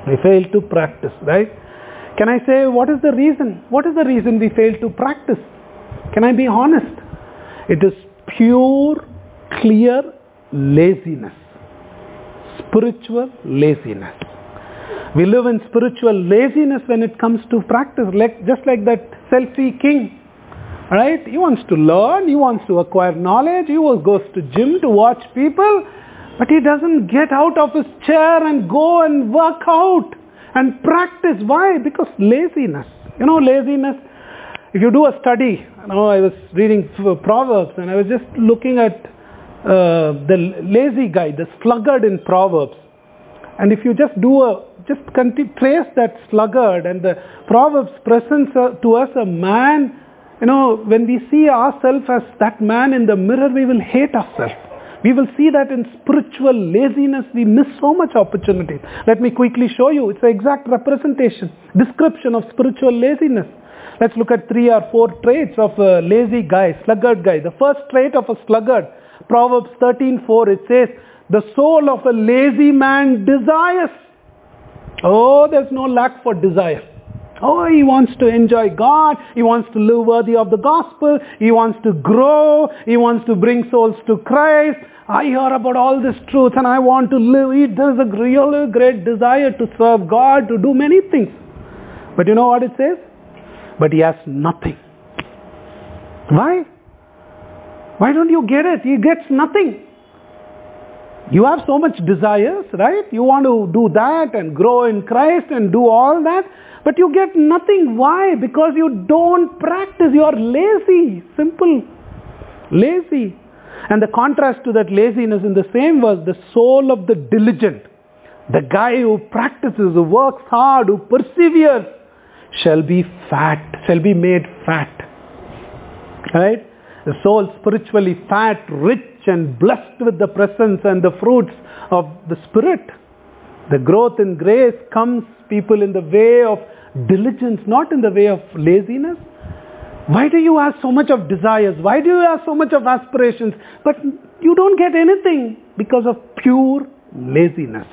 Speaker 1: We fail to practice, right? Can I say, what is the reason? What is the reason we fail to practice? Can I be honest? It is pure, clear laziness. Spiritual laziness. We live in spiritual laziness when it comes to practice, like, just like that selfie king. Right? He wants to learn, he wants to acquire knowledge, he goes to gym to watch people, but he doesn't get out of his chair and go and work out and practice. Why? Because laziness. You know, laziness. If you do a study, you know, I was reading Proverbs and I was just looking at uh, the lazy guy, the sluggard in Proverbs. And if you just do a, just continue, trace that sluggard, and the Proverbs presents uh, to us a man, you know, when we see ourselves as that man in the mirror, we will hate ourselves. We will see that in spiritual laziness, we miss so much opportunity. Let me quickly show you. It's an exact representation, description of spiritual laziness. Let's look at three or four traits of a lazy guy, sluggard guy. The first trait of a sluggard, Proverbs thirteen four, it says, the soul of a lazy man desires. Oh, there's no lack for desire. Oh, he wants to enjoy God. He wants to live worthy of the gospel. He wants to grow. He wants to bring souls to Christ. I hear about all this truth and I want to live. There's a really great desire to serve God, to do many things. But you know what it says? But he has nothing. Why? Why don't you get it? He gets nothing. You have so much desires, right? You want to do that and grow in Christ and do all that. But you get nothing. Why? Because you don't practice. You are lazy. Simple. Lazy. And the contrast to that laziness in the same verse, the soul of the diligent, the guy who practices, who works hard, who perseveres, shall be fat, shall be made fat. Right? The soul spiritually fat, rich and blessed with the presence and the fruits of the Spirit. The growth in grace comes, people, in the way of diligence, not in the way of laziness. Why do you have so much of desires? Why do you have so much of aspirations? But you don't get anything because of pure laziness.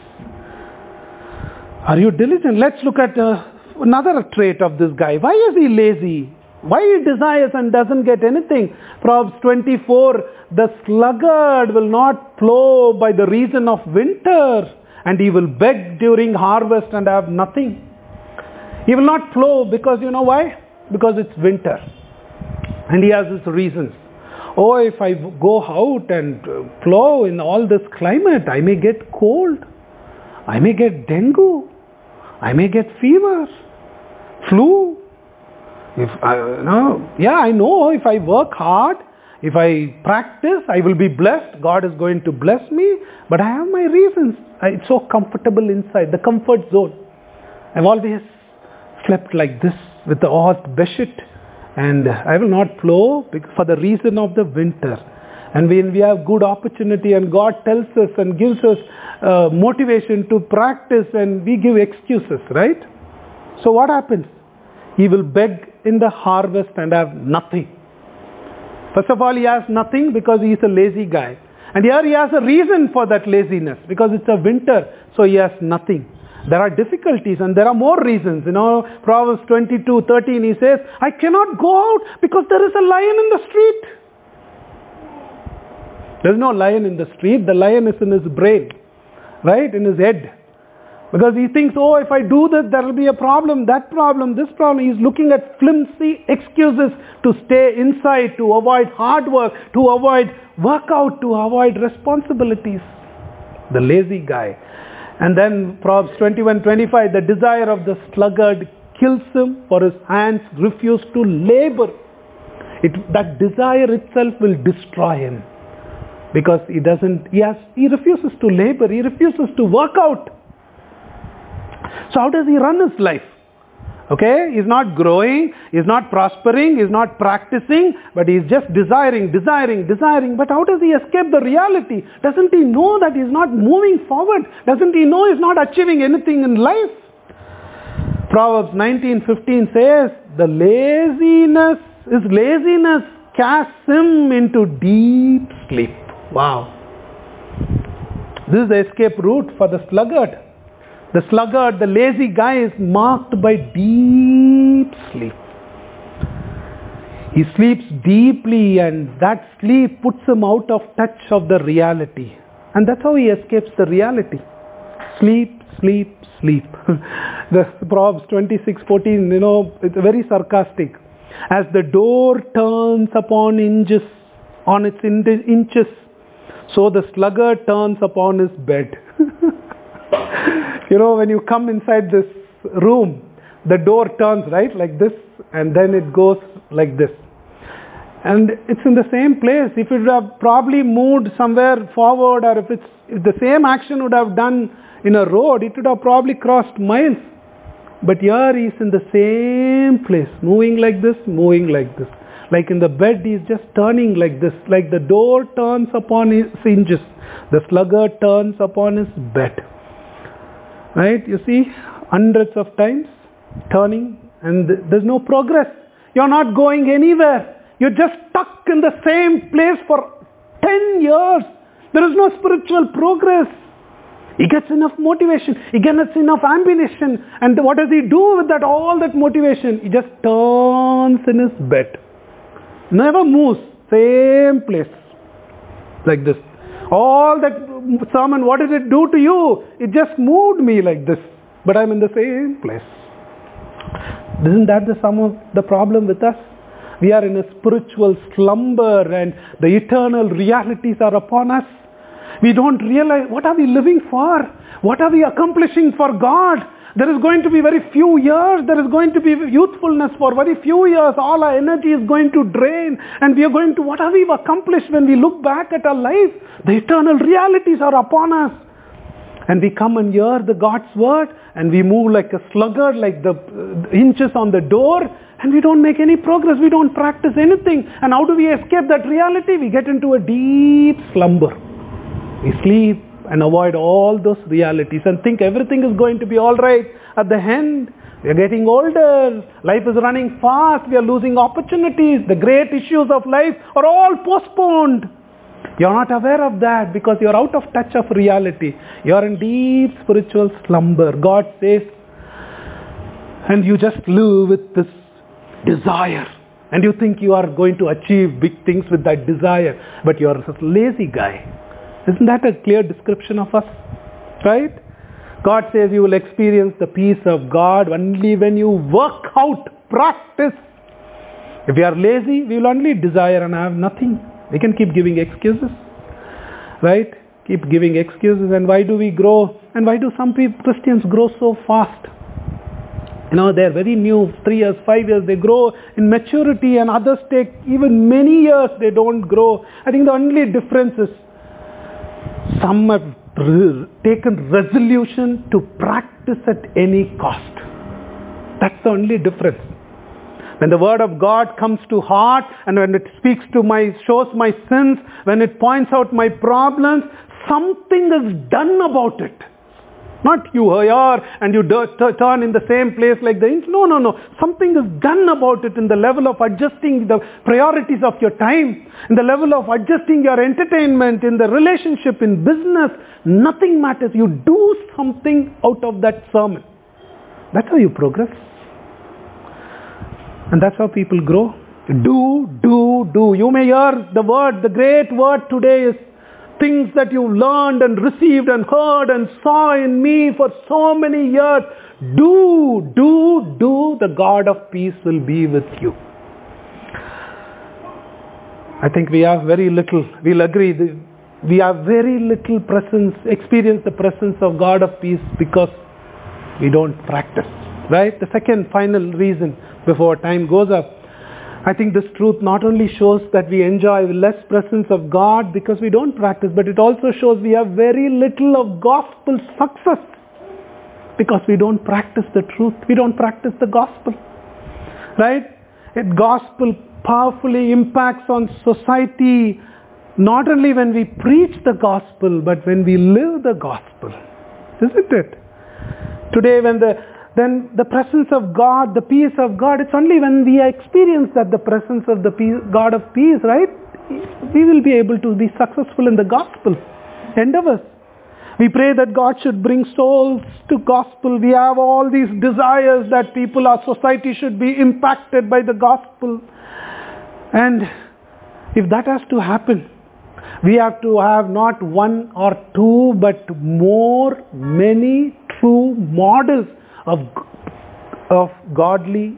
Speaker 1: Are you diligent? Let's look at uh, another trait of this guy. Why is he lazy? Why he desires and doesn't get anything? Proverbs twenty-four, the sluggard will not plow by the reason of winter, and he will beg during harvest and have nothing. He will not plow because, you know why? Because it's winter. And he has his reasons. Oh, if I go out and plow in all this climate, I may get cold. I may get dengue. I may get fever. Flu. If I, you know, yeah, I know if I work hard, if I practice, I will be blessed. God is going to bless me. But I have my reasons. I, it's so comfortable inside, the comfort zone. I've always slept like this with the hot bedsheet, and I will not plow for the reason of the winter. And when we have good opportunity and God tells us and gives us uh, motivation to practice, and we give excuses, right? So what happens? He will beg in the harvest and have nothing. First of all, he has nothing because he is a lazy guy. And here he has a reason for that laziness, because it's a winter, so he has nothing. There are difficulties and there are more reasons. You know, Proverbs twenty-two thirteen, he says, I cannot go out because there is a lion in the street. There's no lion in the street. The lion is in his brain, right? In his head. Because he thinks, oh, if I do this, there will be a problem, that problem, this problem. He's looking at flimsy excuses to stay inside, to avoid hard work, to avoid workout, to avoid responsibilities. The lazy guy. And then Proverbs twenty-one twenty-five, the desire of the sluggard kills him, for his hands refuse to labor. It, that desire itself will destroy him. Because he doesn't, he, has, he refuses to labor, he refuses to work out. So how does he run his life? Okay, he's not growing, he's not prospering, he's not practicing, but he's just desiring, desiring, desiring. But how does he escape the reality? Doesn't he know that he's not moving forward? Doesn't he know he's not achieving anything in life? Proverbs nineteen fifteen says, the laziness, his laziness casts him into deep sleep. Wow. This is the escape route for the sluggard. The sluggard, the lazy guy is marked by deep sleep. He sleeps deeply, and that sleep puts him out of touch of the reality. And that's how he escapes the reality. Sleep, sleep, sleep. The Proverbs twenty-six fourteen, you know, it's very sarcastic. As the door turns upon hinges, on its inches, so the sluggard turns upon his bed. You know, when you come inside this room, the door turns, right, like this, and then it goes like this. And it's in the same place. If it would have probably moved somewhere forward, or if it's if the same action would have done in a road, it would have probably crossed miles. But here he is in the same place, moving like this, moving like this. Like in the bed, he is just turning like this. Like the door turns upon his hinges, the sluggard turns upon his bed. Right? You see, hundreds of times turning, and there's no progress. You're not going anywhere. You're just stuck in the same place for ten years. There is no spiritual progress. He gets enough motivation. He gets enough ambition. And what does he do with that, all that motivation? He just turns in his bed. Never moves. Same place. Like this. All that sermon, what did it do to you? It just moved me like this. But I'm in the same place. Isn't that the sum of the problem with us? We are in a spiritual slumber, and the eternal realities are upon us. We don't realize, what are we living for? What are we accomplishing for God? There is going to be very few years. There is going to be youthfulness for very few years. All our energy is going to drain. And we are going to, what have we accomplished when we look back at our life? The eternal realities are upon us. And we come and hear the God's word, and we move like a sluggard, like the hinges on the door, and we don't make any progress. We don't practice anything. And how do we escape that reality? We get into a deep slumber. We sleep and avoid all those realities and think everything is going to be all right. At the end, we are getting older. Life is running fast. We are losing opportunities. The great issues of life are all postponed. You are not aware of that because you are out of touch of reality. You are in deep spiritual slumber. God says, and you just live with this desire. And you think you are going to achieve big things with that desire. But you are a lazy guy. Isn't that a clear description of us? Right? God says you will experience the peace of God only when you work out, practice. If we are lazy, we will only desire and have nothing. We can keep giving excuses. Right? Keep giving excuses. And why do we grow? And why do some people, Christians grow so fast? You know, they're very new, three years, five years, they grow in maturity, and others take even many years, they don't grow. I think the only difference is some have re- taken resolution to practice at any cost. That's the only difference. When the word of God comes to heart, and when it speaks to my, shows my sins, when it points out my problems, something is done about it. Not you hear and you do, t- turn in the same place like the inch. No, no, no. Something is done about it in the level of adjusting the priorities of your time, in the level of adjusting your entertainment, in the relationship, in business. Nothing matters. You do something out of that sermon. That's how you progress. And that's how people grow. Do, do, do. You may hear the word, the great word today is things that you learned and received and heard and saw in me for so many years. Do, do, do. The God of peace will be with you. I think we have very little, we'll agree, we have very little presence, experience the presence of God of peace because we don't practice. Right? The second final reason before time goes up. I think this truth not only shows that we enjoy less presence of God because we don't practice, but it also shows we have very little of gospel success because we don't practice the truth. We don't practice the gospel. Right? It gospel powerfully impacts on society not only when we preach the gospel, but when we live the gospel. Isn't it? Today when the then the presence of God, the peace of God, it's only when we experience that the presence of the peace, God of peace, right? We will be able to be successful in the gospel endeavors. We pray that God should bring souls to gospel. We have all these desires that people, our society should be impacted by the gospel. And if that has to happen, we have to have not one or two, but more, many true models of, of godly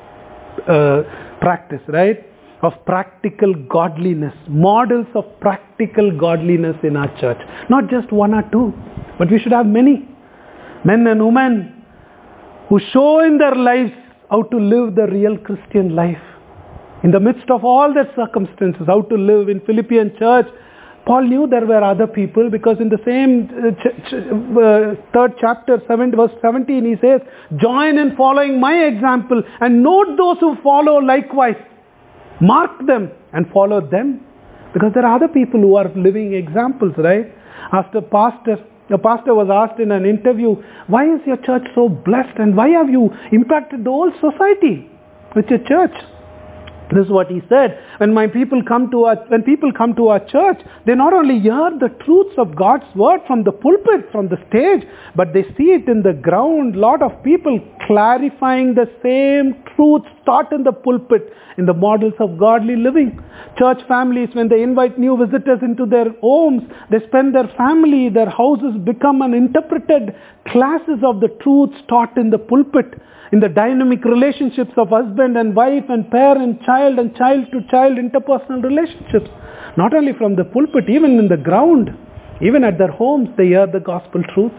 Speaker 1: uh, practice, right? Of practical godliness. Models of practical godliness in our church. Not just one or two, but we should have many. Men and women who show in their lives how to live the real Christian life. In the midst of all their circumstances, how to live. In Philippian church, Paul knew there were other people, because in the same uh, ch- ch- uh, third chapter, seven, verse seventeen, he says, join in following my example and note those who follow likewise. Mark them and follow them. Because there are other people who are living examples, right? After pastor, the pastor was asked in an interview, why is your church so blessed and why have you impacted the whole society with your church? This is what he said. When my people come to our, when people come to our church, they not only hear the truths of God's word from the pulpit, from the stage, but they see it in the ground. Lot of people clarifying the same truths taught in the pulpit in the models of godly living. Church families, when they invite new visitors into their homes, they spend their family, their houses become an interpreted classes of the truths taught in the pulpit. In the dynamic relationships of husband and wife and parent, child and child to child interpersonal relationships. Not only from the pulpit, even in the ground, even at their homes, they hear the gospel truths.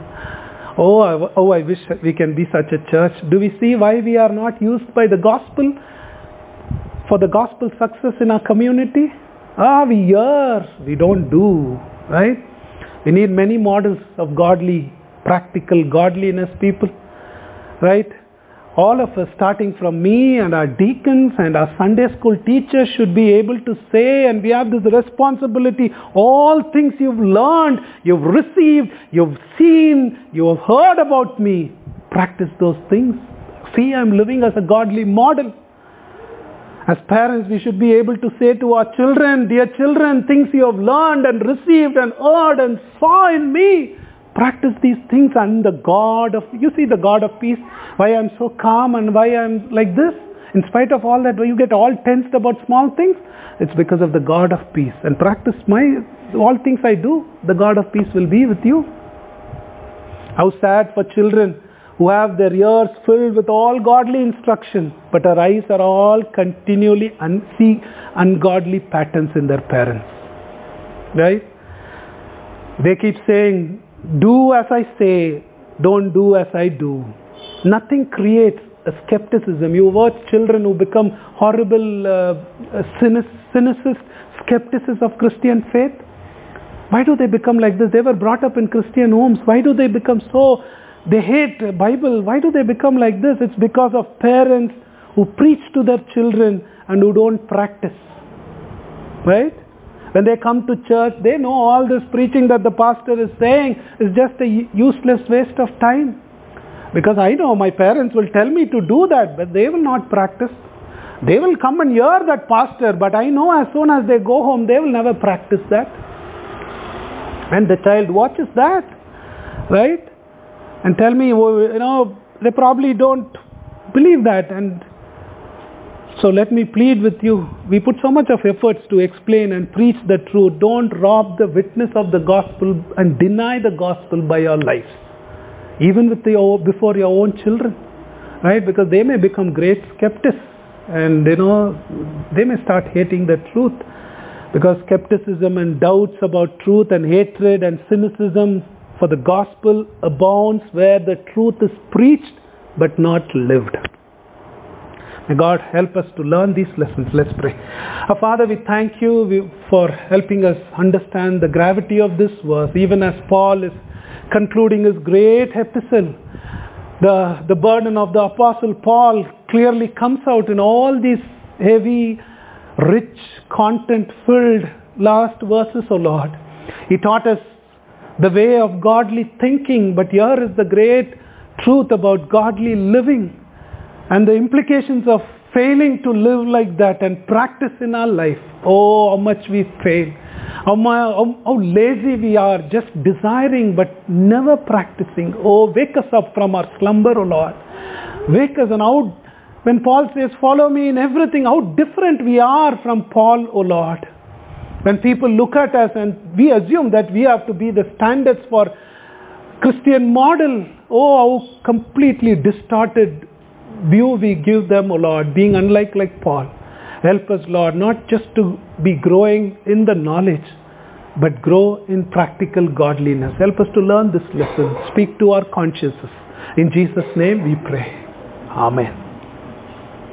Speaker 1: oh, I, oh, I wish we can be such a church. Do we see why we are not used by the gospel for the gospel success in our community? Ah, we hear, we don't do, right? We need many models of godly, practical godliness people. Right? All of us, starting from me and our deacons and our Sunday school teachers, should be able to say, and we have this responsibility, all things you've learned, you've received, you've seen, you have heard about me, practice those things. See, I'm living as a godly model. As parents, we should be able to say to our children, dear children, things you have learned and received and heard and saw in me, practice these things, and the God of, you see the God of peace, why I'm so calm and why I'm like this, in spite of all that, why you get all tensed about small things, it's because of the God of peace. And practice my, all things I do, the God of peace will be with you. How sad for children who have their ears filled with all godly instruction, but our eyes are all continually un- see ungodly patterns in their parents. Right? They keep saying, do as I say, don't do as I do. Nothing creates a skepticism. You watch children who become horrible uh, cynic- cynicists, skeptics of Christian faith. Why do they become like this? They were brought up in Christian homes. Why do they become so, they hate the Bible? Why do they become like this? It's because of parents who preach to their children and who don't practice. Right? When they come to church, they know all this preaching that the pastor is saying is just a useless waste of time. Because I know my parents will tell me to do that, but they will not practice. They will come and hear that pastor, but I know as soon as they go home, they will never practice that. And the child watches that, right? And tell me, you know, they probably don't believe that. And so let me plead with you. We put so much of efforts to explain and preach the truth. Don't rob the witness of the gospel and deny the gospel by your lives. Even with the, before your own children. Right? Because they may become great skeptics. And you know, they may start hating the truth. Because skepticism and doubts about truth and hatred and cynicism for the gospel abounds where the truth is preached but not lived. May God help us to learn these lessons. Let's pray. Our Father, we thank you for helping us understand the gravity of this verse. Even as Paul is concluding his great epistle, the, the burden of the Apostle Paul clearly comes out in all these heavy, rich, content-filled last verses, O Lord. He taught us the way of godly thinking, but here is the great truth about godly living. And the implications of failing to live like that and practice in our life. Oh, how much we fail. How, how, how lazy we are, just desiring but never practicing. Oh, wake us up from our slumber, O Lord. Wake us. And how, when Paul says, follow me in everything, how different we are from Paul, O Lord. When people look at us and we assume that we have to be the standards for Christian model, oh, how completely distorted view we give them, O Lord, being unlike like Paul. Help us, Lord, not just to be growing in the knowledge, but grow in practical godliness. Help us to learn this lesson. Speak to our consciences. In Jesus' name we pray. Amen.